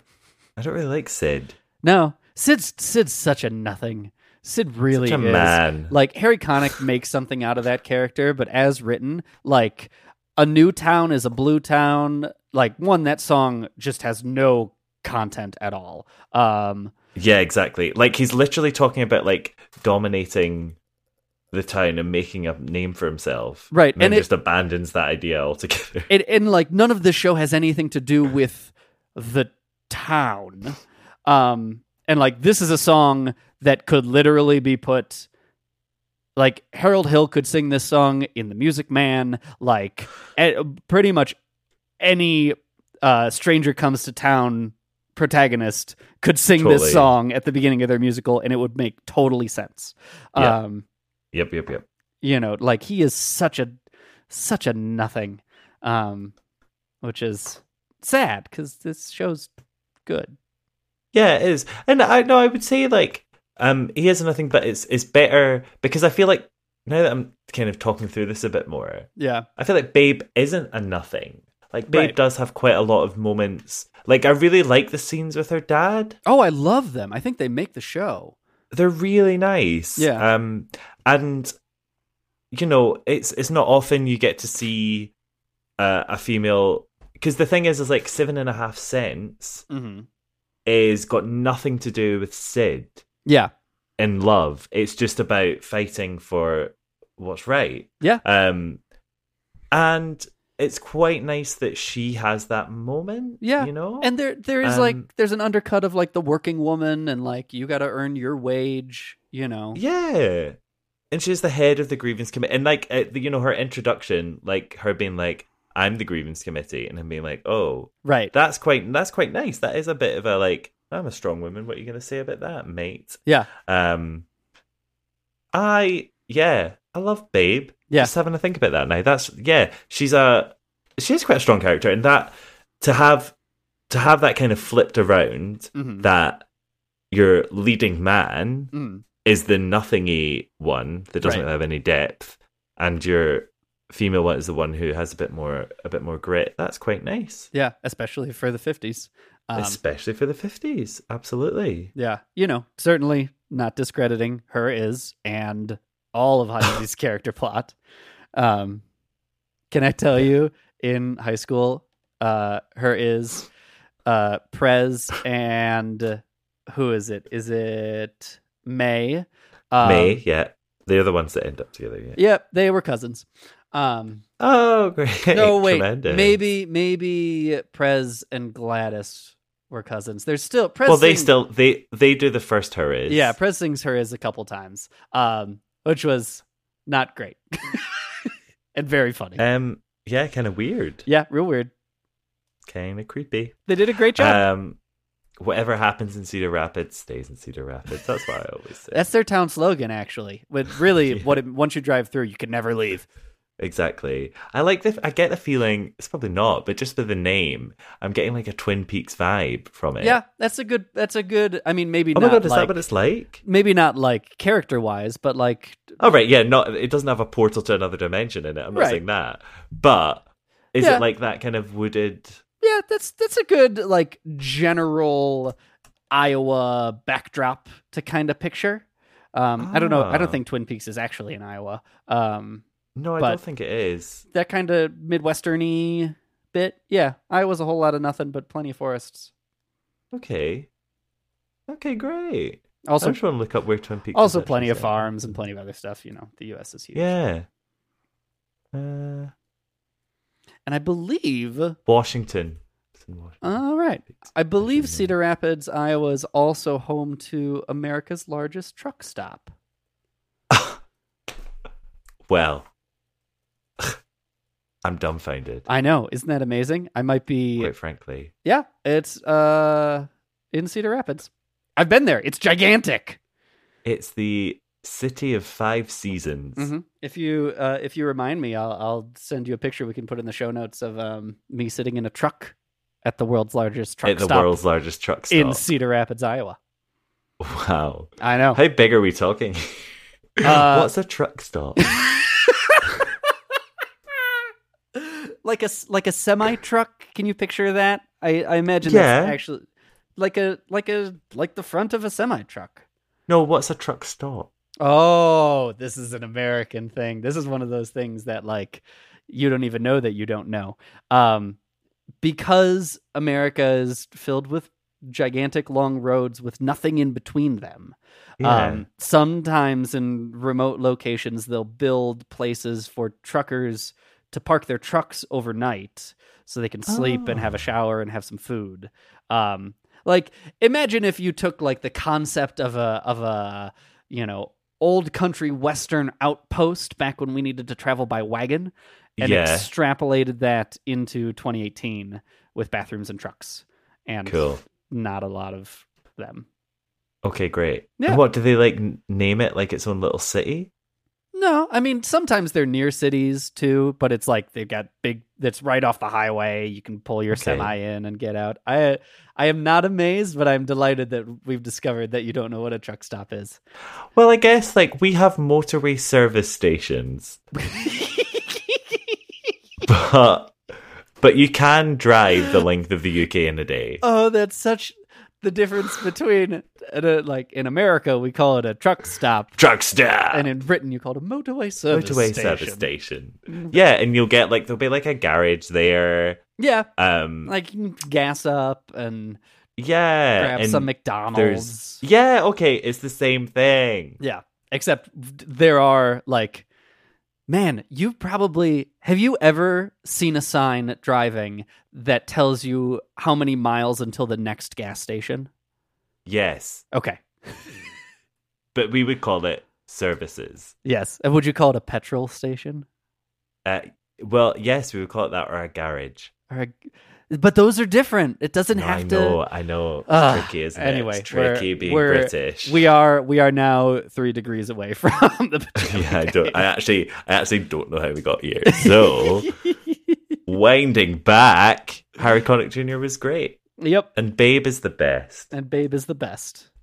I don't really like Sid. No, Sid's Sid's such a nothing. Sid really Such a is. man. Like Harry Connick makes something out of that character, but as written, like A New Town is a Blue Town. Like one, that song just has no content at all. Um, Yeah, exactly. Like he's literally talking about like dominating the town and making a name for himself. Right, And then and it- just abandons that idea altogether. it, and like none of this show has anything to do with the town. Um, and like this is a song that could literally be put. Like Harold Hill could sing this song in The Music Man. Like eh, pretty much any uh, Stranger Comes to Town protagonist could sing Totally. this song at the beginning of their musical, and it would make totally sense. Yeah. Um, Yep, yep, yep. you know, like he is such a such a nothing, um, which is sad because this show's good. Yeah, it is. And I know I would say like um he has nothing, but it's it's better because I feel like now that I'm kind of talking through this a bit more, Yeah. I feel like Babe isn't a nothing. Like Babe Right. does have quite a lot of moments. Like I really like the scenes with her dad. Oh, I love them. I think they make the show. They're really nice. Yeah. Um and you know, it's it's not often you get to see uh, a female because the thing is is like Seven and a Half Cents Mm-hmm. is got nothing to do with Sid. Yeah. In love. It's just about fighting for what's right. Yeah. Um and it's quite nice that she has that moment. Yeah. You know? And there there is Um, like there's an undercut of like the working woman and like you got to earn your wage, you know. Yeah. And she's the head of the grievance committee. And like, uh, you know, her introduction, like her being like, I'm the grievance committee. And him being like, oh, Right. that's quite, that's quite nice. That is a bit of a like, I'm a strong woman. What are you going to say about that, mate? Yeah. Um, I, yeah, I love Babe. Yeah. Just having to think about that now. That's, yeah, she's a, she's quite a strong character. And that, to have, to have that kind of flipped around, Mhm. that your leading man Mm. is the nothingy one that doesn't Right. have any depth, and your female one is the one who has a bit more a bit more grit. That's quite nice. Yeah, especially for the fifties. Um, Especially for the fifties. Absolutely. yeah, you know, certainly not discrediting her is and all of Heidi's character plot. Um, can I tell you, in high school, uh, her is uh, Prez and who is it? Is it May? Um, May, yeah. They're the ones that end up together, yeah. Yep, they were cousins. Um, oh, great. No, wait. Tremendous. Maybe maybe Prez and Gladys were cousins. There's still Prez Well, they sing- still they they do the first her is. Yeah, Prez sings her is a couple times. Um, which was not great. And very funny. Um yeah, kind of weird. Yeah, real weird. Kind of creepy. They did a great job. Um whatever happens in Cedar Rapids stays in Cedar Rapids. That's what I always say. That's their town slogan, actually. But really, what it, once you drive through, you can never leave. Exactly. I like the. I get the feeling. It's probably not, but just with the name, I'm getting like a Twin Peaks vibe from it. Yeah, that's a good. That's a good. I mean, maybe. Oh not my god, is like, that what it's like? Maybe not like character wise, but like. Oh right, yeah. Not. It doesn't have a portal to another dimension in it. I'm not Right. saying that. But is Yeah. it like that kind of wooded? Yeah, that's that's a good like general Iowa backdrop to kind of picture. Um, I don't know. I don't Ah. think Twin Peaks is actually in Iowa. Um, No, I but don't think it is. that kind of Midwestern-y bit. Yeah, Iowa's a whole lot of nothing but plenty of forests. Okay. Okay, great. Also- I just want to look up where Twin Peaks. Also, is plenty actually of set. farms and plenty of other stuff. You know, the U S is huge. Yeah. Uh, And I believe. Washington. It's in Washington. All right. I believe Cedar Rapids, Iowa is also home to America's largest truck stop. Well, I'm dumbfounded. I know. Isn't that amazing? I might be. Quite frankly. Yeah, it's uh in Cedar Rapids. I've been there. It's gigantic. It's the city of five seasons. Mhm. If you uh, if you remind me, I'll I'll send you a picture we can put in the show notes of um, me sitting in a truck at the world's largest truck At the stop world's largest truck stop. in Cedar Rapids, Iowa. Wow. I know. How big are we talking? Uh, What's a truck stop? like a s- like a semi truck. Can you picture that? I, I imagine Yeah. that's actually like a like a like the front of a semi truck. No, what's a truck stop? Oh, this is an American thing. This is one of those things that like you don't even know that you don't know. Um, because America is filled with gigantic long roads with nothing in between them. Yeah. Um, sometimes in remote locations, they'll build places for truckers to park their trucks overnight so they can sleep and have a shower and have some food. Um, like imagine if you took like the concept of a, of a, you know, old country Western outpost back when we needed to travel by wagon and Yeah. extrapolated that into twenty eighteen with bathrooms and trucks and Cool. not a lot of them. Okay, great. Yeah. And what do they like n- name it like its own little city? No, I mean, sometimes they're near cities too, but it's like they've got big, that's right off the highway. You can pull your Okay. semi in and get out. I I am not amazed, but I'm delighted that we've discovered that you don't know what a truck stop is. Well, I guess like we have motorway service stations. but but you can drive the length of the U K in a day. Oh, that's such the difference between, uh, like, in America, we call it a truck stop. Truck stop! And in Britain, you call it a motorway service Motorway station. service station. Yeah, and you'll get like there'll be like a garage there. Yeah. Um Like, you can gas up and yeah, grab and some there's- McDonald's. Yeah, okay, it's the same thing. Yeah, except there are like, man, you probably have you ever seen a sign driving that tells you how many miles until the next gas station? Yes. Okay. But we would call it services. Yes. And would you call it a petrol station? Uh, well, yes, we would call it that, or a garage. Or a, but those are different. It doesn't No, have I to. know, I know. It's Ugh, tricky, isn't anyway, it? It's tricky we're, being we're, British. We are we are now three degrees away from the. yeah, I don't. I actually, I actually don't know how we got here. So, winding back, Harry Connick Junior was great. Yep. And Babe is the best. And Babe is the best.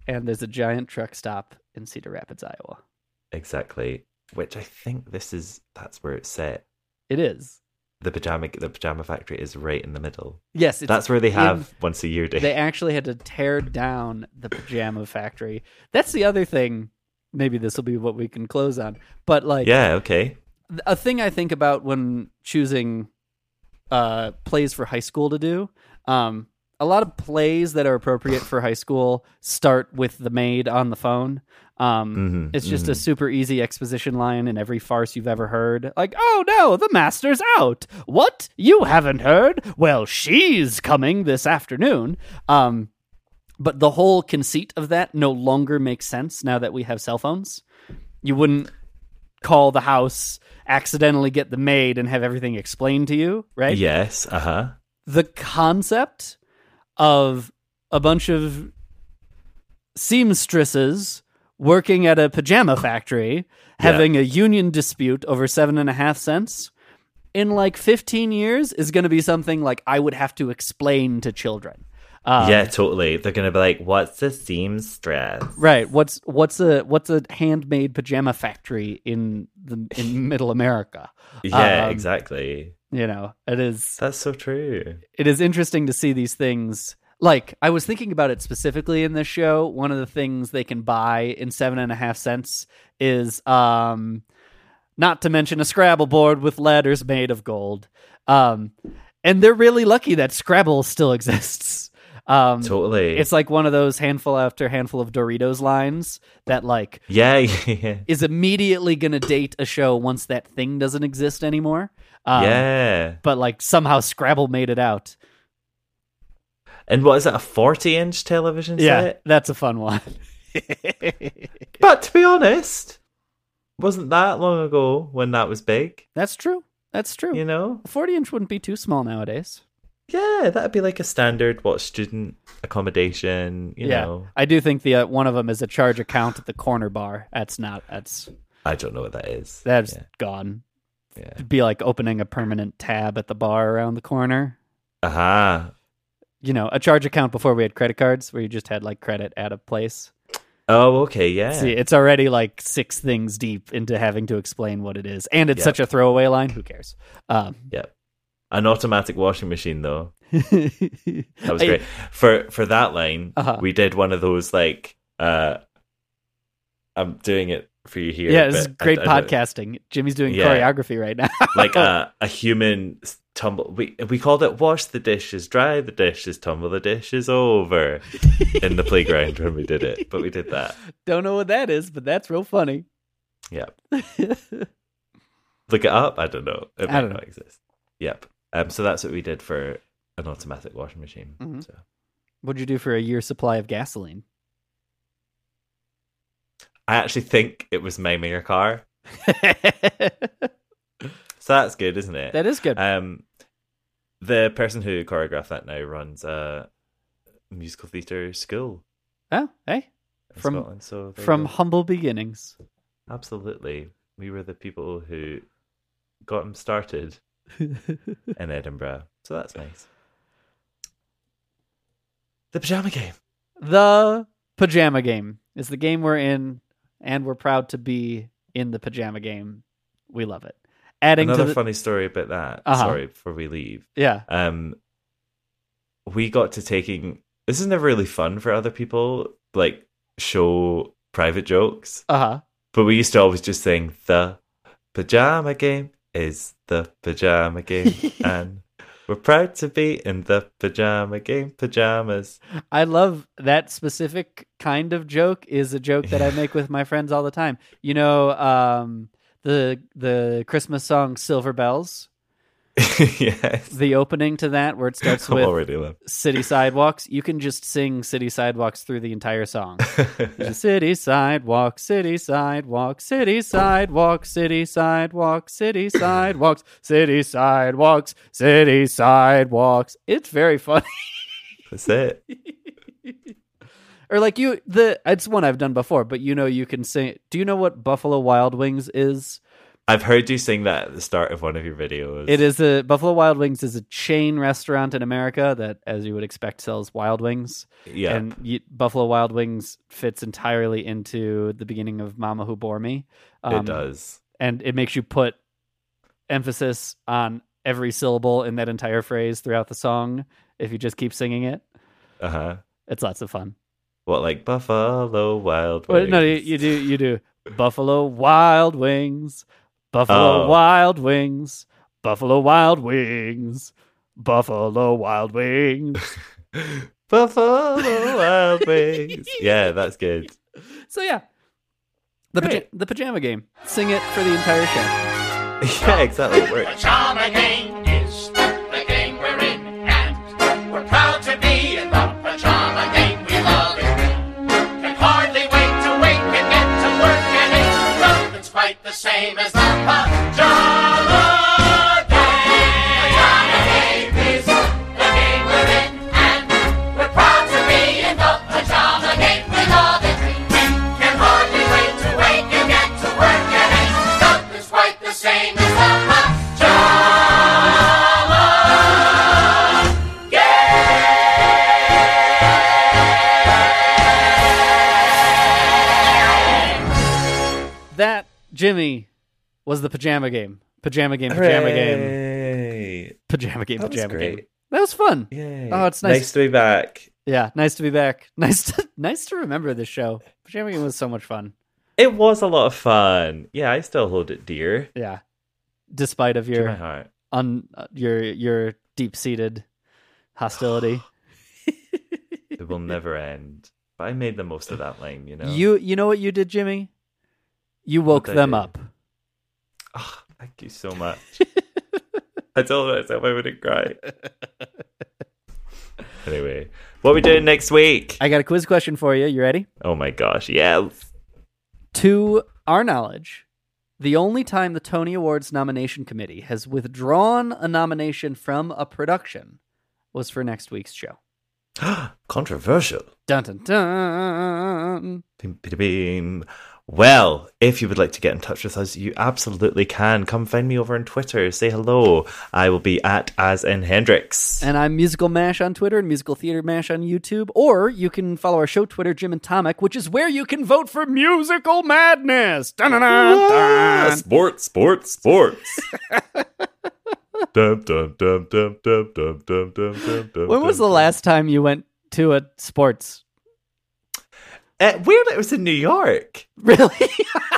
and there's a giant truck stop in Cedar Rapids, Iowa. Exactly. Which I think this is, that's where it's set. It is. The pajama, the pajama factory is right in the middle. Yes. It's that's where they have in, once a year day. They actually had to tear down the pajama factory. That's the other thing. Maybe this will be what we can close on. But like, yeah, okay. A thing I think about when choosing uh, plays for high school to do, um, a lot of plays that are appropriate for high school start with the maid on the phone. Um, mm-hmm, it's just mm-hmm. a super easy exposition line in every farce you've ever heard. Like, oh no, the master's out. What? You haven't heard? Well, she's coming this afternoon. Um, but the whole conceit of that no longer makes sense now that we have cell phones. You wouldn't call the house, accidentally get the maid, and have everything explained to you, right? Yes, uh-huh. The concept of a bunch of seamstresses working at a pajama factory, having yeah. a union dispute over seven and a half cents, in like fifteen years is going to be something like I would have to explain to children. Um, yeah, totally. They're going to be like, what's a seamstress? Right. What's what's a what's a handmade pajama factory in the in middle America? Yeah, um, exactly. You know, it is. That's so true. It is interesting to see these things. Like, I was thinking about it specifically in this show. One of the things they can buy in seven and a half cents is, um, not to mention a Scrabble board with letters made of gold. Um, and they're really lucky that Scrabble still exists. Um, totally. It's like one of those handful after handful of Doritos lines that, like, yeah, yeah. is immediately going to date a show once that thing doesn't exist anymore. Um, yeah. But, like, somehow Scrabble made it out. And what is it, a forty-inch television yeah, set? That's a fun one. But to be honest, wasn't that long ago when that was big? That's true. That's true. You know? A forty-inch wouldn't be too small nowadays. Yeah, that'd be like a standard, what, student accommodation, you yeah. know? I do think the uh, one of them is a charge account at the corner bar. That's not, that's... I don't know what that is. That's yeah. gone. Yeah. It'd be like opening a permanent tab at the bar around the corner. Aha. Uh-huh. You know, a charge account before we had credit cards, where you just had like credit at a place. Oh, okay, yeah. See, it's already like six things deep into having to explain what it is, and it's yep. such a throwaway line. Who cares? Um, yeah, an automatic washing machine though. That was great. For for that line, uh-huh. we did one of those like. Uh, I'm doing it for you here. Yeah, this is but great I, I podcasting. Jimmy's doing yeah. choreography right now. Like a a human. Tumble. We we called it wash the dishes, dry the dishes, tumble the dishes over in the playground when we did it. But we did that. Don't know what that is, but that's real funny. Yeah. Look it up. I don't know. It I might don't not know. exist. Yep. Um. So that's what we did for an automatic washing machine. Mm-hmm. So. What'd you do for a year's supply of gasoline? I actually think it was my mirror car. So that's good, isn't it? That is good. Um, the person who choreographed that now runs a musical theatre school. Oh, hey. In From, Scotland, so from humble beginnings. Absolutely. We were the people who got him started in Edinburgh. So that's nice. The Pajama Game. The Pajama Game is the game we're in, and we're proud to be in the Pajama Game. We love it. Adding Another to the... funny story about that. Uh-huh. Sorry, before we leave. Yeah. Um, we got to taking. This is never really fun for other people, like show private jokes. Uh huh. But we used to always just sing the Pajama Game is the Pajama Game, and we're proud to be in the Pajama Game pajamas. I love that specific kind of joke. Is a joke that I make with my friends all the time. You know. Um, The the Christmas song Silver Bells. Yes. The opening to that where it starts I'm with already love. City Sidewalks. You can just sing City Sidewalks through the entire song. City Sidewalks, City Sidewalks, City Sidewalks, City Sidewalks, City Sidewalks, City Sidewalks, City Sidewalks. It's very funny. That's it. Or like you, the it's one I've done before, but you know you can sing. Do you know what Buffalo Wild Wings is? I've heard you sing that at the start of one of your videos. It is a Buffalo Wild Wings is a chain restaurant in America that, as you would expect, sells wild wings. Yeah. And you, Buffalo Wild Wings fits entirely into the beginning of Mama Who Bore Me. Um, it does. And it makes you put emphasis on every syllable in that entire phrase throughout the song if you just keep singing it. Uh-huh. It's lots of fun. What, like Buffalo Wild Well, Wings? no, you, you do you do Buffalo Wild Wings, Buffalo Oh. Wild Wings, Buffalo Wild Wings, Buffalo Wild Wings. Buffalo Wild Wings. Yeah, that's good. So yeah, the paja- the pajama game. Sing it for the entire show. Yeah, exactly. It works. Pajama game is the game we're in, and we're proud to be in the pajama game. We love it. Can hardly wait to wake and get to work, and ain't nothing's quite the same as the pajama game. Pajama game is the game we're in, and we're proud to be in the pajama game. We love it. We can hardly wait to wake and get to work, and ain't nothing's quite the same as the pajama That, Jimmy, was the pajama game. Pajama game, pajama game. Hooray. Pajama game, That was pajama great. game. That was fun. Yay. Oh, it's nice. Nice to be back. Yeah, nice to be back. Nice to nice to remember this show. Pajama game was so much fun. It was a lot of fun. Yeah, I still hold it dear. Yeah. Despite of To your my heart. un uh, your your deep-seated hostility. It will never end. But I made the most of that line, you know? You you know what you did, Jimmy? You woke What'd I them do? up. Oh, thank you so much. I told myself I wouldn't cry. Anyway, what are we doing next week? I got a quiz question for you. You ready? Oh my gosh, yes. To our knowledge, the only time the Tony Awards nomination committee has withdrawn a nomination from a production was for next week's show. Controversial. Dun dun dun. Beam, beam, beam. Well, if you would like to get in touch with us, you absolutely can. Come find me over on Twitter. Say hello. I will be at As in Hendrix. And I'm Musical Mash on Twitter and Musical Theater Mash on YouTube. Or you can follow our show Twitter, Jim and Tomic, which is where you can vote for Musical Madness. Dun, dun, dun, Ah, dun. sports, sports, sports. dum, dum, dum, dum, dum, dum, dum, dum, dum, dum, When was the last time you went to a sports? Uh, weird, it was in New York. Really?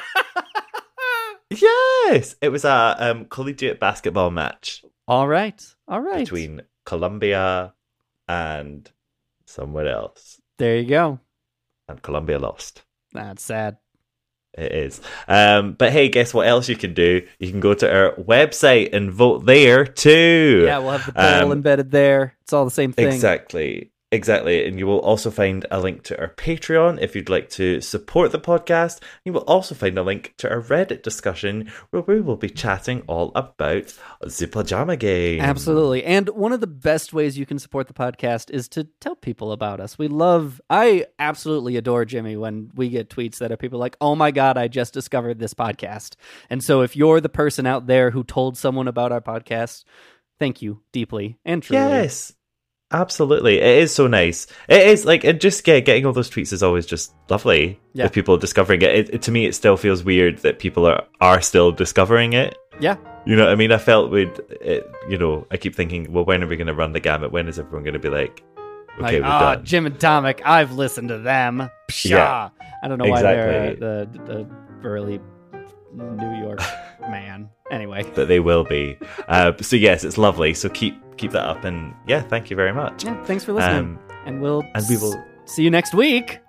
Yes, it was a um, collegiate basketball match All right. All right. between Columbia and someone else, There you go. and Columbia lost. That's sad. It is. Um, but hey, guess what else you can do? You can go to our website and vote there too. Yeah, we'll have the poll Um, embedded there. It's all the same thing. Exactly. Exactly. And you will also find a link to our Patreon if you'd like to support the podcast. You will also find a link to our Reddit discussion where we will be chatting all about the pajama game. Absolutely. And one of the best ways you can support the podcast is to tell people about us. We love, I absolutely adore Jimmy when we get tweets that are people like, oh my God, I just discovered this podcast. And so if you're the person out there who told someone about our podcast, thank you deeply and truly. Yes. Absolutely. It is so nice. It is like, it just get, getting all those tweets is always just lovely. Yeah. With people discovering it. It, it. To me, it still feels weird that people are, are still discovering it. Yeah. You know what I mean? I felt we'd, it, you know, I keep thinking, well, when are we going to run the gamut? When is everyone going to be like, okay, Like, we're ah, done? Jim and Tomic, I've listened to them. Pshaw. Yeah. I don't know why they're Exactly. uh, the, the burly New York man. Anyway. But they will be. Uh, so yes, it's lovely. So keep keep that up, and yeah, thank you very much. Yeah, thanks for listening. Um, and we'll and we will s- see you next week.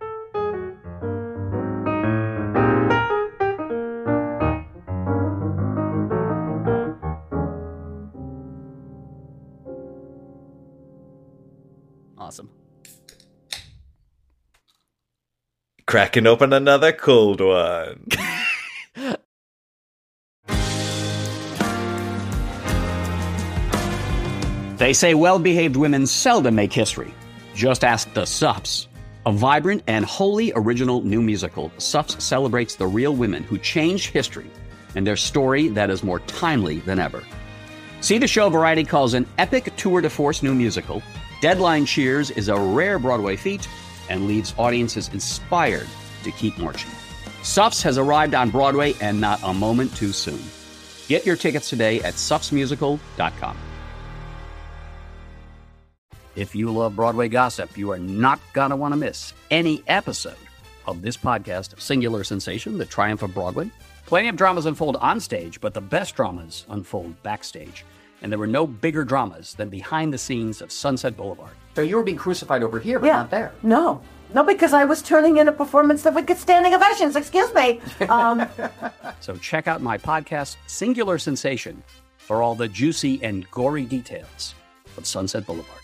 Awesome. cracking open another cold one. They say well-behaved women seldom make history. Just ask the Sups. A vibrant and wholly original new musical, Sups celebrates the real women who changed history and their story that is more timely than ever. See the show Variety calls an epic tour de force new musical. Deadline Cheers is a rare Broadway feat and leaves audiences inspired to keep marching. Suffs has arrived on Broadway, and not a moment too soon. Get your tickets today at suffs musical dot com. If you love Broadway gossip, you are not going to want to miss any episode of this podcast, Singular Sensation, The Triumph of Broadway. Plenty of dramas unfold on stage, but the best dramas unfold backstage. And there were no bigger dramas than behind the scenes of Sunset Boulevard. So you were being crucified over here, but Yeah. not there. No. No, because I was turning in a performance that would get standing ovations. Excuse me. Um, So check out my podcast, Singular Sensation, for all the juicy and gory details of Sunset Boulevard.